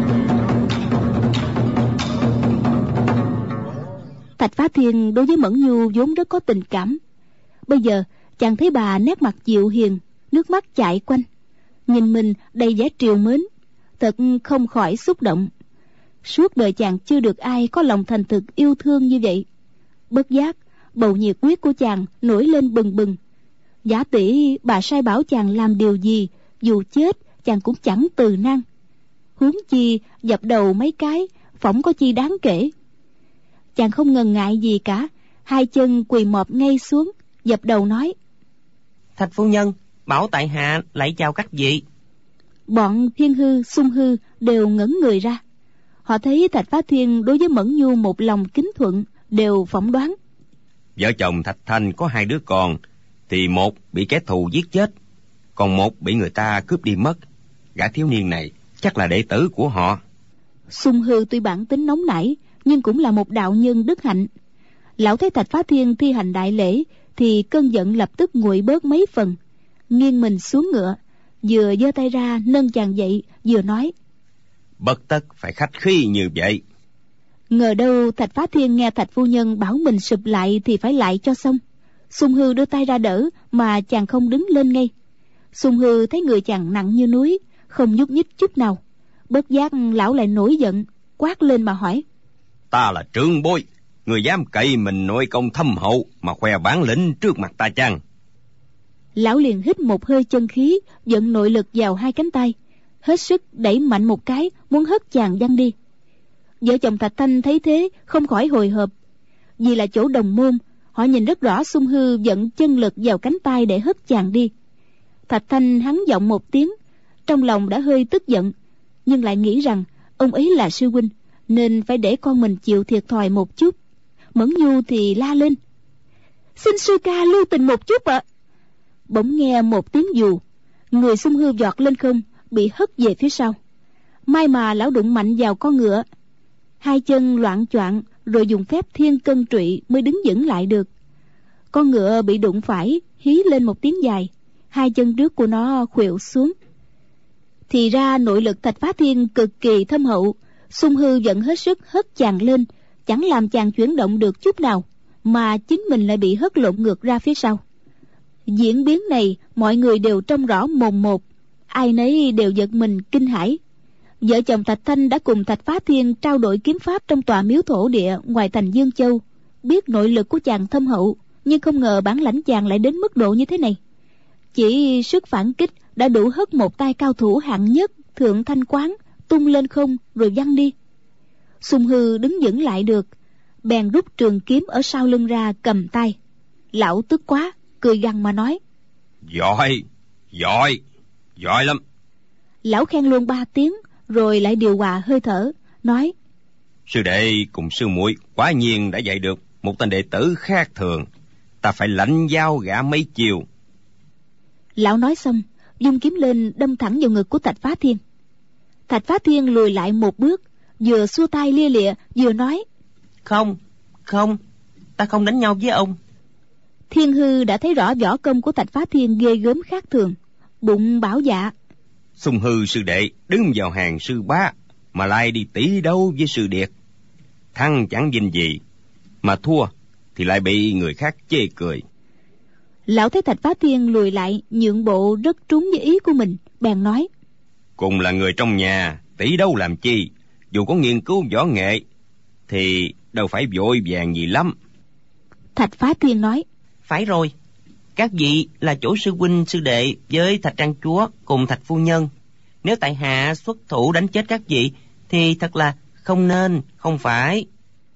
Thạch Phá Thiên đối với Mẫn Nhu vốn rất có tình cảm. Bây giờ chàng thấy bà nét mặt dịu hiền, nước mắt chảy quanh, nhìn mình đầy vẻ trìu mến, thật không khỏi xúc động. Suốt đời chàng chưa được ai có lòng thành thực yêu thương như vậy. Bất giác bầu nhiệt huyết của chàng nổi lên bừng bừng. Giả tỷ bà sai bảo chàng làm điều gì, dù chết chàng cũng chẳng từ năng. Huống chi dập đầu mấy cái, phỏng có chi đáng kể. Chàng không ngần ngại gì cả, hai chân quỳ mọp ngay xuống, dập đầu nói: Thạch phu nhân, bảo tại hạ lại chào các vị. Bọn Thiên Hư, Xung Hư đều ngẩn người ra. Họ thấy Thạch Phá Thiên đối với Mẫn Nhu một lòng kính thuận, đều phỏng đoán: vợ chồng Thạch Thanh có hai đứa con, thì một bị kẻ thù giết chết, còn một bị người ta cướp đi mất. Gã thiếu niên này chắc là đệ tử của họ. Xung Hư tuy bản tính nóng nảy, nhưng cũng là một đạo nhân đức hạnh. Lão thấy Thạch Phá Thiên thi hành đại lễ, thì cơn giận lập tức nguội bớt mấy phần, nghiêng mình xuống ngựa, vừa giơ tay ra nâng chàng dậy, vừa nói: Bất tất phải khách khí như vậy. Ngờ đâu Thạch Phá Thiên nghe Thạch phu nhân bảo mình sụp lại thì phải lại cho xong. Xung Hư đưa tay ra đỡ, mà chàng không đứng lên ngay. Xung Hư thấy người chàng nặng như núi, không nhúc nhích chút nào. Bất giác lão lại nổi giận, quát lên mà hỏi: Ta là trưởng bối, người dám cậy mình nội công thâm hậu mà khoe bản lĩnh trước mặt ta chăng? Lão liền hít một hơi chân khí, dẫn nội lực vào hai cánh tay, hết sức đẩy mạnh một cái, muốn hất chàng văng đi. Vợ chồng Thạch Thanh thấy thế không khỏi hồi hộp. Vì là chỗ đồng môn, họ nhìn rất rõ Xung Hư dẫn chân lực vào cánh tay để hất chàng đi. Thạch Thanh hắn giọng một tiếng, trong lòng đã hơi tức giận, nhưng lại nghĩ rằng ông ấy là sư huynh, nên phải để con mình chịu thiệt thòi một chút. Mẫn Nhu thì la lên: Xin sư ca lưu tình một chút ạ. À. Bỗng nghe một tiếng dù, người Xung Hư giọt lên không, bị hất về phía sau. May mà lão đụng mạnh vào con ngựa, hai chân loạng choạng, rồi dùng phép thiên cân trụy mới đứng vững lại được. Con ngựa bị đụng phải, hí lên một tiếng dài, hai chân trước của nó khuỵu xuống. Thì ra nội lực Thạch Phá Thiên cực kỳ thâm hậu. Xung Hư vẫn hết sức hất chàng lên, chẳng làm chàng chuyển động được chút nào, mà chính mình lại bị hất lộn ngược ra phía sau. Diễn biến này mọi người đều trông rõ mồn một, ai nấy đều giật mình kinh hãi. Vợ chồng Thạch Thanh đã cùng Thạch Phá Thiên trao đổi kiếm pháp trong tòa miếu thổ địa ngoài thành Dương Châu, biết nội lực của chàng thâm hậu, nhưng không ngờ bản lãnh chàng lại đến mức độ như thế này. Chỉ sức phản kích đã đủ hất một tay cao thủ hạng nhất Thượng Thanh Quán tung lên không rồi văng đi. Xung Hư đứng vững lại được, bèn rút trường kiếm ở sau lưng ra cầm tay. Lão tức quá, cười gằn mà nói: Giỏi, giỏi, giỏi lắm. Lão khen luôn ba tiếng, rồi lại điều hòa hơi thở, nói: Sư đệ cùng sư muội quả nhiên đã dạy được một tên đệ tử khác thường, ta phải lãnh giao gã mấy chiều. Lão nói xong, dung kiếm lên đâm thẳng vào ngực của Thạch Phá Thiên. Thạch Phá Thiên lùi lại một bước, vừa xua tay lia lịa, vừa nói: Không, không, ta không đánh nhau với ông. Thiên Hư đã thấy rõ võ công của Thạch Phá Thiên ghê gớm khác thường, bụng bảo dạ: Xung Hư sư đệ đứng vào hàng sư bá, mà lại đi tỷ đấu với sư điệt. Thắng chẳng vinh gì, mà thua thì lại bị người khác chê cười. Lão thấy Thạch Phá Thiên lùi lại nhượng bộ rất trúng với ý của mình, bèn nói: Cùng là người trong nhà, tỷ đấu làm chi? Dù có nghiên cứu võ nghệ thì đâu phải vội vàng gì lắm. Thạch Phá Thiên nói: Phải rồi, các vị là chỗ sư huynh sư đệ với Thạch Trang Chúa cùng Thạch phu nhân. Nếu tại hạ xuất thủ đánh chết các vị thì thật là không nên, không phải.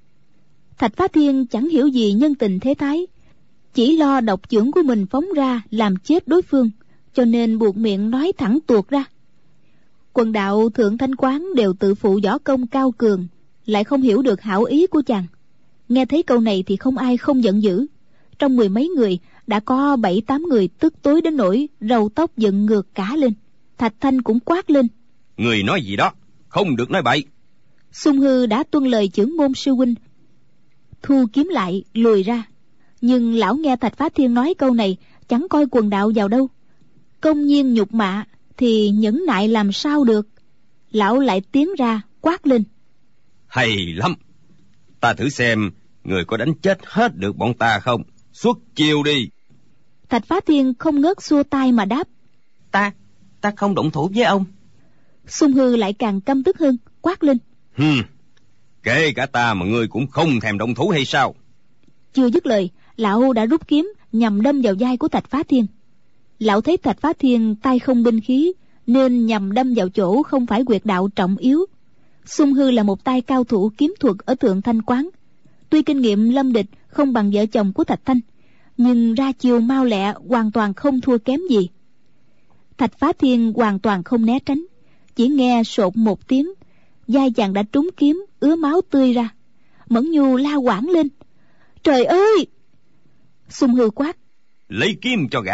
Thạch Phá Thiên chẳng hiểu gì nhân tình thế thái, chỉ lo độc chưởng của mình phóng ra làm chết đối phương, cho nên buộc miệng nói thẳng tuột ra. Quần đạo Thượng Thanh Quán đều tự phụ võ công cao cường, lại không hiểu được hảo ý của chàng. Nghe thấy câu này thì không ai không giận dữ. Trong mười mấy người đã có bảy tám người tức tối đến nỗi râu tóc dựng ngược cả lên. Thạch Thanh cũng quát lên: Người nói gì đó, không được nói bậy. Xung Hư đã tuân lời chưởng môn sư huynh, thu kiếm lại lùi ra. Nhưng lão nghe Thạch Phá Thiên nói câu này, chẳng coi quần đạo vào đâu, công nhiên nhục mạ thì nhẫn nại làm sao được. Lão lại tiến ra quát lên: Hay lắm, ta thử xem người có đánh chết hết được bọn ta không? Xuất chiêu đi. Thạch Phá Thiên không ngớt xua tay mà đáp: Ta, ta không động thủ với ông. Xung Hư lại càng căm tức hơn, quát lên: Hừm, kể cả ta mà ngươi cũng không thèm động thủ hay sao? Chưa dứt lời, lão đã rút kiếm nhằm đâm vào vai của Thạch Phá Thiên. Lão thấy Thạch Phá Thiên tay không binh khí, nên nhằm đâm vào chỗ không phải huyệt đạo trọng yếu. Xung Hư là một tay cao thủ kiếm thuật ở Thượng Thanh Quán, tuy kinh nghiệm lâm địch không bằng vợ chồng của Thạch Thanh, nhưng ra chiêu mau lẹ hoàn toàn không thua kém gì. Thạch Phá Thiên hoàn toàn không né tránh, chỉ nghe sột một tiếng, vai chàng đã trúng kiếm, ứa máu tươi ra. Mẫn Nhu la quảng lên: "Trời ơi!" Xung Hư quát: "Lấy kiếm cho gã."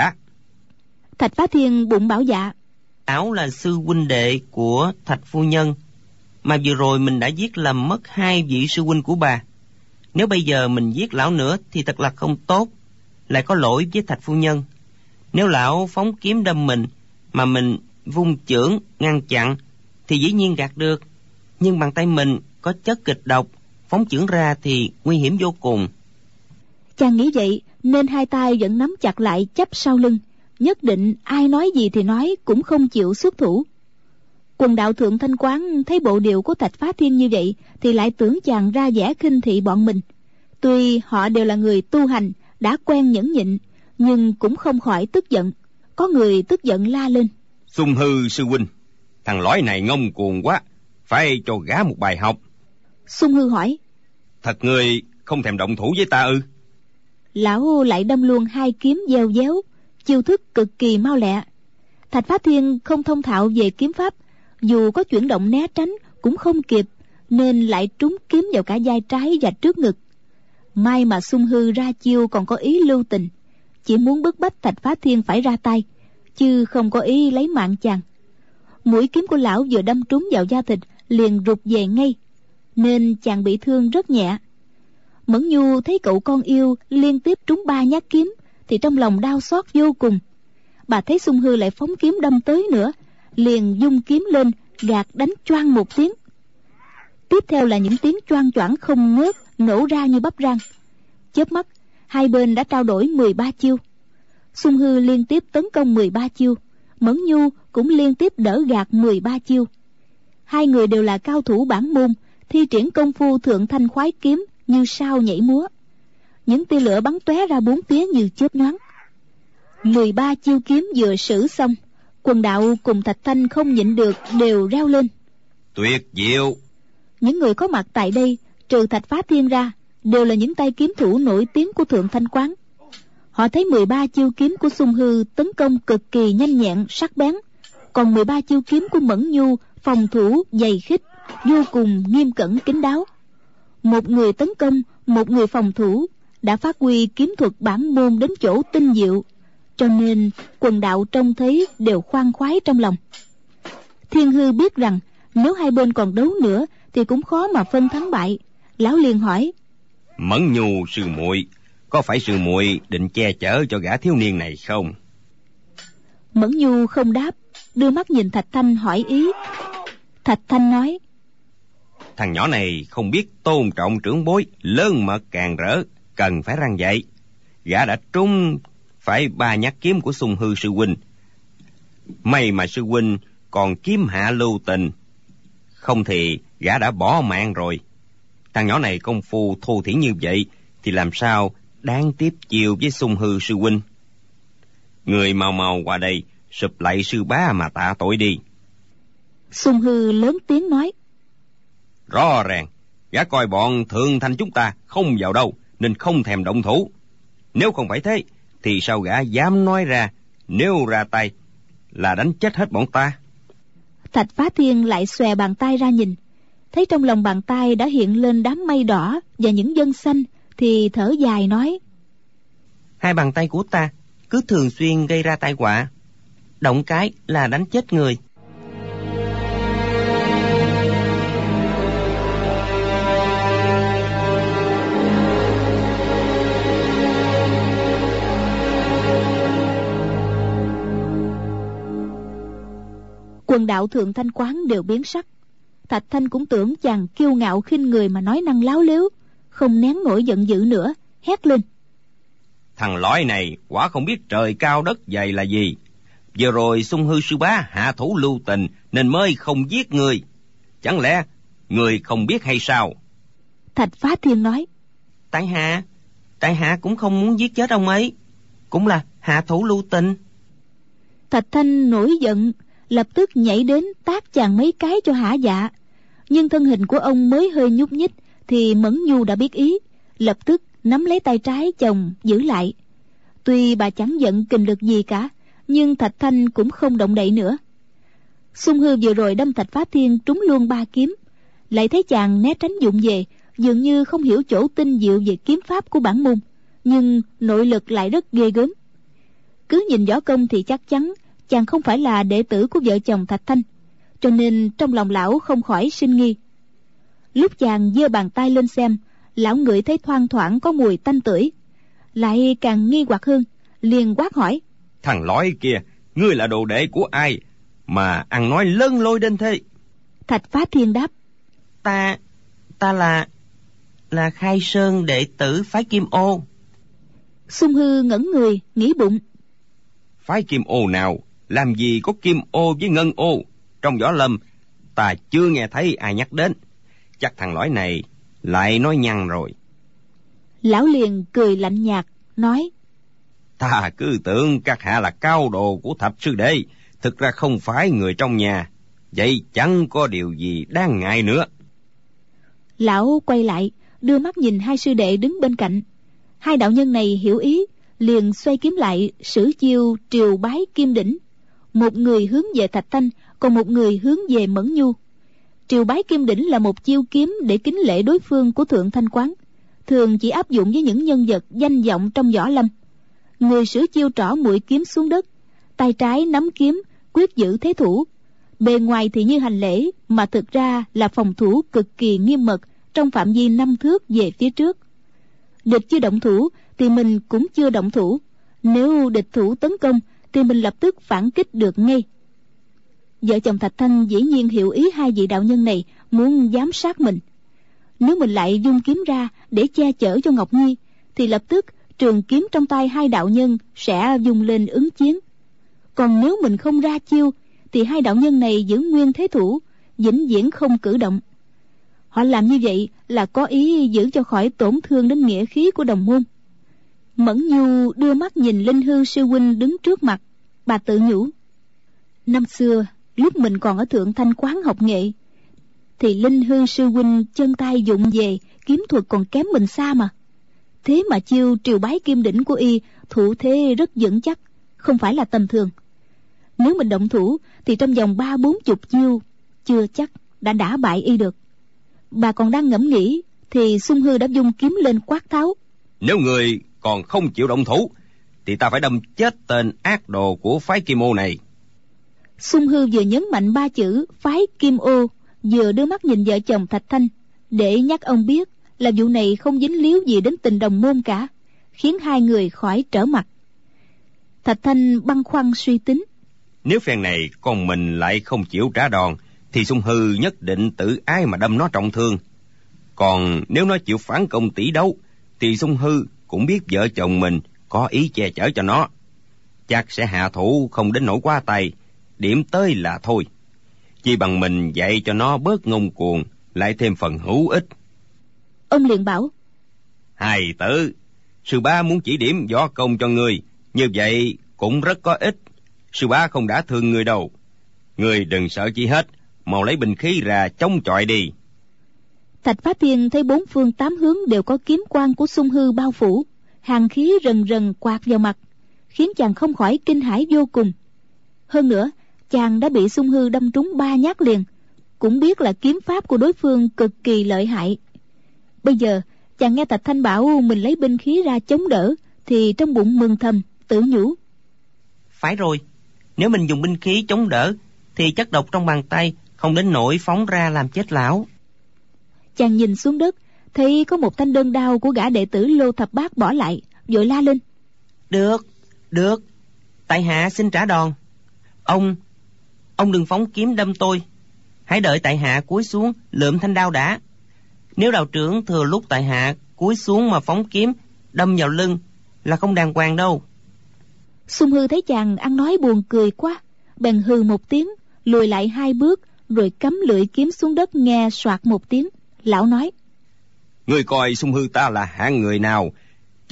Thạch Phá Thiên bụng bảo dạ: "Áo là sư huynh đệ của Thạch phu nhân, mà vừa rồi mình đã giết làm mất hai vị sư huynh của bà. Nếu bây giờ mình giết lão nữa thì thật là không tốt, lại có lỗi với Thạch phu nhân. Nếu lão phóng kiếm đâm mình, mà mình vung chưởng ngăn chặn, thì dĩ nhiên gạt được. Nhưng bàn tay mình có chất kịch độc, phóng chưởng ra thì nguy hiểm vô cùng." Chàng nghĩ vậy nên hai tay vẫn nắm chặt lại chắp sau lưng, nhất định ai nói gì thì nói cũng không chịu xuất thủ. Quần đạo Thượng Thanh Quán thấy bộ điệu của Thạch Phá Thiên như vậy thì lại tưởng chàng ra vẻ khinh thị bọn mình. Tuy họ đều là người tu hành, đã quen nhẫn nhịn, nhưng cũng không khỏi tức giận. Có người tức giận la lên: "Xung Hư sư huynh, thằng lõi này ngông cuồng quá, phải cho gã một bài học." Xung Hư hỏi: "Thật ngươi không thèm động thủ với ta ư?" Lão lại đâm luôn hai kiếm gieo déo, chiêu thức cực kỳ mau lẹ. Thạch Phá Thiên không thông thạo về kiếm pháp, dù có chuyển động né tránh cũng không kịp, nên lại trúng kiếm vào cả vai trái và trước ngực. May mà Xung Hư ra chiêu còn có ý lưu tình, chỉ muốn bức bách Thạch Phá Thiên phải ra tay, chứ không có ý lấy mạng chàng. Mũi kiếm của lão vừa đâm trúng vào da thịt liền rụt về ngay, nên chàng bị thương rất nhẹ. Mẫn Nhu thấy cậu con yêu liên tiếp trúng ba nhát kiếm thì trong lòng đau xót vô cùng. Bà thấy Xung Hư lại phóng kiếm đâm tới nữa, liền dung kiếm lên gạt đánh choang một tiếng. Tiếp theo là những tiếng choang choảng không ngớt nổ ra như bắp rang. Chớp mắt, hai bên đã trao đổi mười ba chiêu. Xung Hư liên tiếp tấn công mười ba chiêu, Mẫn Nhu cũng liên tiếp đỡ gạt mười ba chiêu. Hai người đều là cao thủ bản môn, thi triển công phu Thượng Thanh khoái kiếm như sao nhảy múa. Những tia lửa bắn tóe ra bốn phía như chớp nhoáng. Mười ba chiêu kiếm vừa sử xong, quần đạo cùng Thạch Thanh không nhịn được đều reo lên: "Tuyệt diệu!" Những người có mặt tại đây, trừ Thạch Phá Thiên ra, đều là những tay kiếm thủ nổi tiếng của Thượng Thanh Quán. Họ thấy mười ba chiêu kiếm của Xung Hư tấn công cực kỳ nhanh nhẹn sắc bén, còn mười ba chiêu kiếm của Mẫn Nhu phòng thủ dày khích, vô cùng nghiêm cẩn kín đáo. Một người tấn công, một người phòng thủ, đã phát huy kiếm thuật bản môn đến chỗ tinh diệu, cho nên quần đạo trông thấy đều khoan khoái trong lòng. Thiên Hư biết rằng nếu hai bên còn đấu nữa thì cũng khó mà phân thắng bại. Lão liền hỏi: "Mẫn Nhu sư muội, có phải sư muội định che chở cho gã thiếu niên này không?" Mẫn Nhu không đáp, đưa mắt nhìn Thạch Thanh hỏi ý. Thạch Thanh nói: "Thằng nhỏ này không biết tôn trọng trưởng bối, lớn mật càng rỡ, cần phải răn dạy. Gã đã trúng phải ba nhát kiếm của Xung Hư sư huynh. May mà sư huynh còn kiếm hạ lưu tình, không thì gã đã bỏ mạng rồi. Thằng nhỏ này công phu thô thiển như vậy thì làm sao đáng tiếp chiều với Xung Hư sư huynh. Người mau mau qua đây sụp lạy sư bá mà tạ tội đi." Xung Hư lớn tiếng nói: "Rõ ràng gã coi bọn Thượng Thanh chúng ta không vào đâu nên không thèm động thủ. Nếu không phải thế thì sao gã dám nói ra nếu ra tay là đánh chết hết bọn ta?" Thạch Phá Thiên lại xòe bàn tay ra nhìn, thấy trong lòng bàn tay đã hiện lên đám mây đỏ và những vân xanh, thì thở dài nói: "Hai bàn tay của ta cứ thường xuyên gây ra tai họa, động cái là đánh chết người." Quần đạo Thượng Thanh Quán đều biến sắc. Thạch Thanh cũng tưởng chàng kiêu ngạo khinh người mà nói năng láo lếu, không nén nổi giận dữ nữa, hét lên: "Thằng lõi này quả không biết trời cao đất dày là gì. Vừa rồi Xung Hư sư bá hạ thủ lưu tình nên mới không giết người. Chẳng lẽ người không biết hay sao?" Thạch Phá Thiên nói: "Tại hạ tại hạ cũng không muốn giết chết ông ấy, cũng là hạ thủ lưu tình. Thạch Thanh nổi giận, lập tức nhảy đến tát chàng mấy cái cho hả dạ. Nhưng thân hình của ông mới hơi nhúc nhích thì Mẫn Nhu đã biết ý, lập tức nắm lấy tay trái chồng giữ lại. Tuy bà chẳng giận kình lực gì cả, nhưng Thạch Thanh cũng không động đậy nữa. Xung Hư vừa rồi đâm Thạch Phá Thiên trúng luôn ba kiếm, lại thấy chàng né tránh vụng về, dường như không hiểu chỗ tinh diệu về kiếm pháp của bản môn, nhưng nội lực lại rất ghê gớm. Cứ nhìn võ công thì chắc chắn chàng không phải là đệ tử của vợ chồng Thạch Thanh, cho nên trong lòng lão không khỏi sinh nghi. Lúc chàng giơ bàn tay lên xem, lão ngửi thấy thoang thoảng có mùi tanh tưởi, lại càng nghi hoặc hơn, liền quát hỏi: Thằng lõi kia, ngươi là đồ đệ của ai mà ăn nói lân lôi đến thế? Thạch Phá Thiên đáp: Ta, ta là, là Khai Sơn đệ tử phái Kim Ô. Xung Hư ngẩn người, nghĩ bụng: Phái Kim Ô nào, làm gì có Kim Ô với Ngân Ô? Trong võ lâm, ta chưa nghe thấy ai nhắc đến. Chắc thằng lõi này lại nói nhăng rồi. Lão liền cười lạnh nhạt, nói: Ta cứ tưởng các hạ là cao đồ của Thạch sư đệ, thực ra không phải người trong nhà. Vậy chẳng có điều gì đáng ngại nữa. Lão quay lại, đưa mắt nhìn hai sư đệ đứng bên cạnh. Hai đạo nhân này hiểu ý, liền xoay kiếm lại, sử chiêu triều bái kim đỉnh. Một người hướng về Thạch Thanh, còn một người hướng về Mẫn Nhu. Triều bái kim đỉnh là một chiêu kiếm để kính lễ đối phương của Thượng Thanh Quán, thường chỉ áp dụng với những nhân vật danh vọng trong võ lâm. Người sử chiêu trỏ muội kiếm xuống đất, tay trái nắm kiếm quyết giữ thế thủ. Bề ngoài thì như hành lễ, mà thực ra là phòng thủ cực kỳ nghiêm mật trong phạm vi năm thước về phía trước. Địch chưa động thủ thì mình cũng chưa động thủ, nếu địch thủ tấn công thì mình lập tức phản kích được ngay. Vợ chồng Thạch Thanh dĩ nhiên hiểu ý hai vị đạo nhân này muốn giám sát mình. Nếu mình lại dung kiếm ra để che chở cho Ngọc Nhi, thì lập tức trường kiếm trong tay hai đạo nhân sẽ dung lên ứng chiến. Còn nếu mình không ra chiêu thì hai đạo nhân này giữ nguyên thế thủ, vĩnh viễn không cử động. Họ làm như vậy là có ý giữ cho khỏi tổn thương đến nghĩa khí của đồng môn. Mẫn Nhu đưa mắt nhìn Linh Hư sư huynh đứng trước mặt, bà tự nhủ: năm xưa lúc mình còn ở Thượng Thanh Quán học nghệ, thì Linh Hư sư huynh chân tay dụng về, kiếm thuật còn kém mình xa mà. Thế mà chiêu triều bái kim đỉnh của y thủ thế rất vững chắc, không phải là tầm thường. Nếu mình động thủ thì trong vòng ba bốn chục chiêu chưa chắc đã đả bại y được. Bà còn đang ngẫm nghĩ thì Xung Hư đã dung kiếm lên quát tháo: Nếu người còn không chịu động thủ thì ta phải đâm chết tên ác đồ của phái Kim Ô này. Xung Hư vừa nhấn mạnh ba chữ phái Kim Ô, vừa đưa mắt nhìn vợ chồng Thạch Thanh, để nhắc ông biết là vụ này không dính líu gì đến tình đồng môn cả, khiến hai người khỏi trở mặt. Thạch Thanh băn khoăn suy tính: Nếu phen này con mình lại không chịu trả đòn thì Xung Hư nhất định tự ái mà đâm nó trọng thương. Còn nếu nó chịu phản công tỷ đấu thì Xung Hư cũng biết vợ chồng mình có ý che chở cho nó, chắc sẽ hạ thủ không đến nỗi quá tay, điểm tới là thôi. Chỉ bằng mình dạy cho nó bớt ngông cuồng, lại thêm phần hữu ích. Ông liền bảo: Hài tử, sư bá muốn chỉ điểm võ công cho ngươi, như vậy cũng rất có ích. Sư bá không đã thương ngươi đâu. Ngươi đừng sợ chi hết, mau lấy binh khí ra chống chọi đi. Thạch Phá Thiên thấy bốn phương tám hướng đều có kiếm quang của Xung Hư bao phủ, hàn khí rần rần quạt vào mặt, khiến chàng không khỏi kinh hãi vô cùng. Hơn nữa, chàng đã bị Xung Hư đâm trúng ba nhát liền, cũng biết là kiếm pháp của đối phương cực kỳ lợi hại. Bây giờ chàng nghe Thạch Thanh bảo mình lấy binh khí ra chống đỡ, thì trong bụng mừng thầm, tự nhủ: Phải rồi, nếu mình dùng binh khí chống đỡ thì chất độc trong bàn tay không đến nỗi phóng ra làm chết lão. Chàng nhìn xuống đất, thấy có một thanh đơn đao của gã đệ tử Lô Thập Bát bỏ lại, vội la lên: Được, được, tại hạ xin trả đòn. Ông, ông đừng phóng kiếm đâm tôi, hãy đợi tại hạ cúi xuống lượm thanh đao đã. Nếu đạo trưởng thừa lúc tại hạ cúi xuống mà phóng kiếm đâm vào lưng là không đàng hoàng đâu. Xung Hư thấy chàng ăn nói buồn cười quá, bèn hừ một tiếng, lùi lại hai bước, rồi cắm lưỡi kiếm xuống đất nghe soạt một tiếng. Lão nói: Ngươi coi Xung Hư ta là hạng người nào,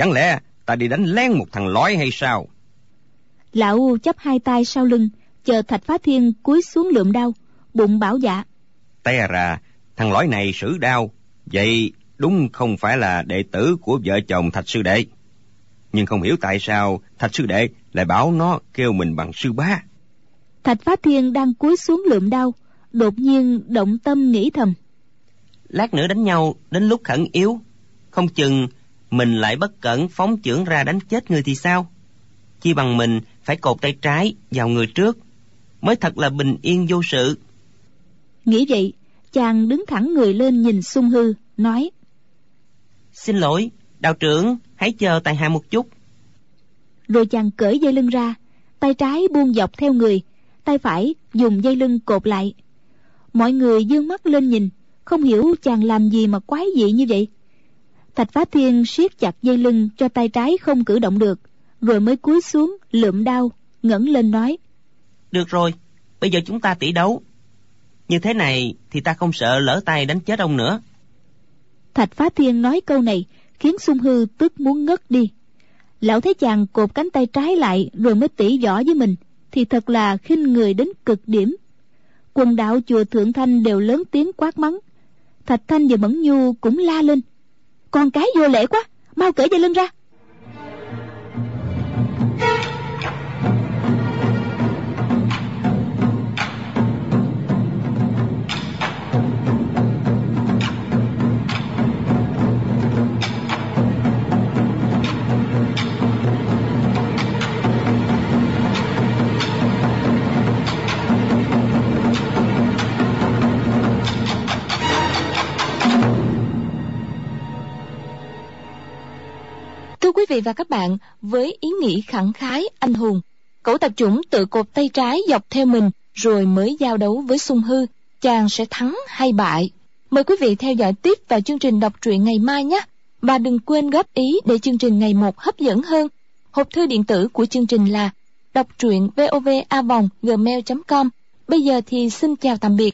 Chẳng lẽ ta đi đánh lén một thằng lõi hay sao? Lão chắp hai tay sau lưng, chờ Thạch Phá Thiên cúi xuống lượm đao, bụng bảo dạ. Té ra thằng lõi này sử đao, vậy đúng không phải là đệ tử của vợ chồng Thạch sư đệ. Nhưng không hiểu tại sao Thạch sư đệ lại bảo nó kêu mình bằng sư bá. Thạch Phá Thiên đang cúi xuống lượm đao, đột nhiên động tâm nghĩ thầm. Lát nữa đánh nhau đến lúc khẩn yếu, không chừng mình lại bất cẩn phóng chưởng ra đánh chết người thì sao? Chi bằng mình phải cột tay trái vào người trước, mới thật là bình yên vô sự. Nghĩ vậy, chàng đứng thẳng người lên nhìn Sung Hư, nói: Xin lỗi, đạo trưởng, hãy chờ tại hạ một chút. Rồi chàng cởi dây lưng ra, tay trái buông dọc theo người, tay phải dùng dây lưng cột lại. Mọi người dương mắt lên nhìn, không hiểu chàng làm gì mà quái dị như vậy. Thạch Phá Thiên siết chặt dây lưng cho tay trái không cử động được, rồi mới cúi xuống lượm đao, ngẩng lên nói: Được rồi, bây giờ chúng ta tỉ đấu. Như thế này thì ta không sợ lỡ tay đánh chết ông nữa. Thạch Phá Thiên nói câu này khiến Sung Hư tức muốn ngất đi. Lão thấy chàng cột cánh tay trái lại rồi mới tỉ võ với mình, thì thật là khinh người đến cực điểm. Quần đạo chùa Thượng Thanh đều lớn tiếng quát mắng. Thạch Thanh và Mẫn Nhu cũng la lên: Con cái vô lễ quá, mau cởi dây lưng ra. Thưa quý vị và các bạn, với ý nghĩ khẳng khái, anh hùng, Cẩu Tạp Chủng tự cột tay trái dọc theo mình rồi mới giao đấu với Sung Hư, chàng sẽ thắng hay bại? Mời quý vị theo dõi tiếp vào chương trình đọc truyện ngày mai nhé. Và đừng quên góp ý để chương trình ngày một hấp dẫn hơn. Hộp thư điện tử của chương trình là đọc truyện vov a vòng gmail chấm com. Bây giờ thì xin chào tạm biệt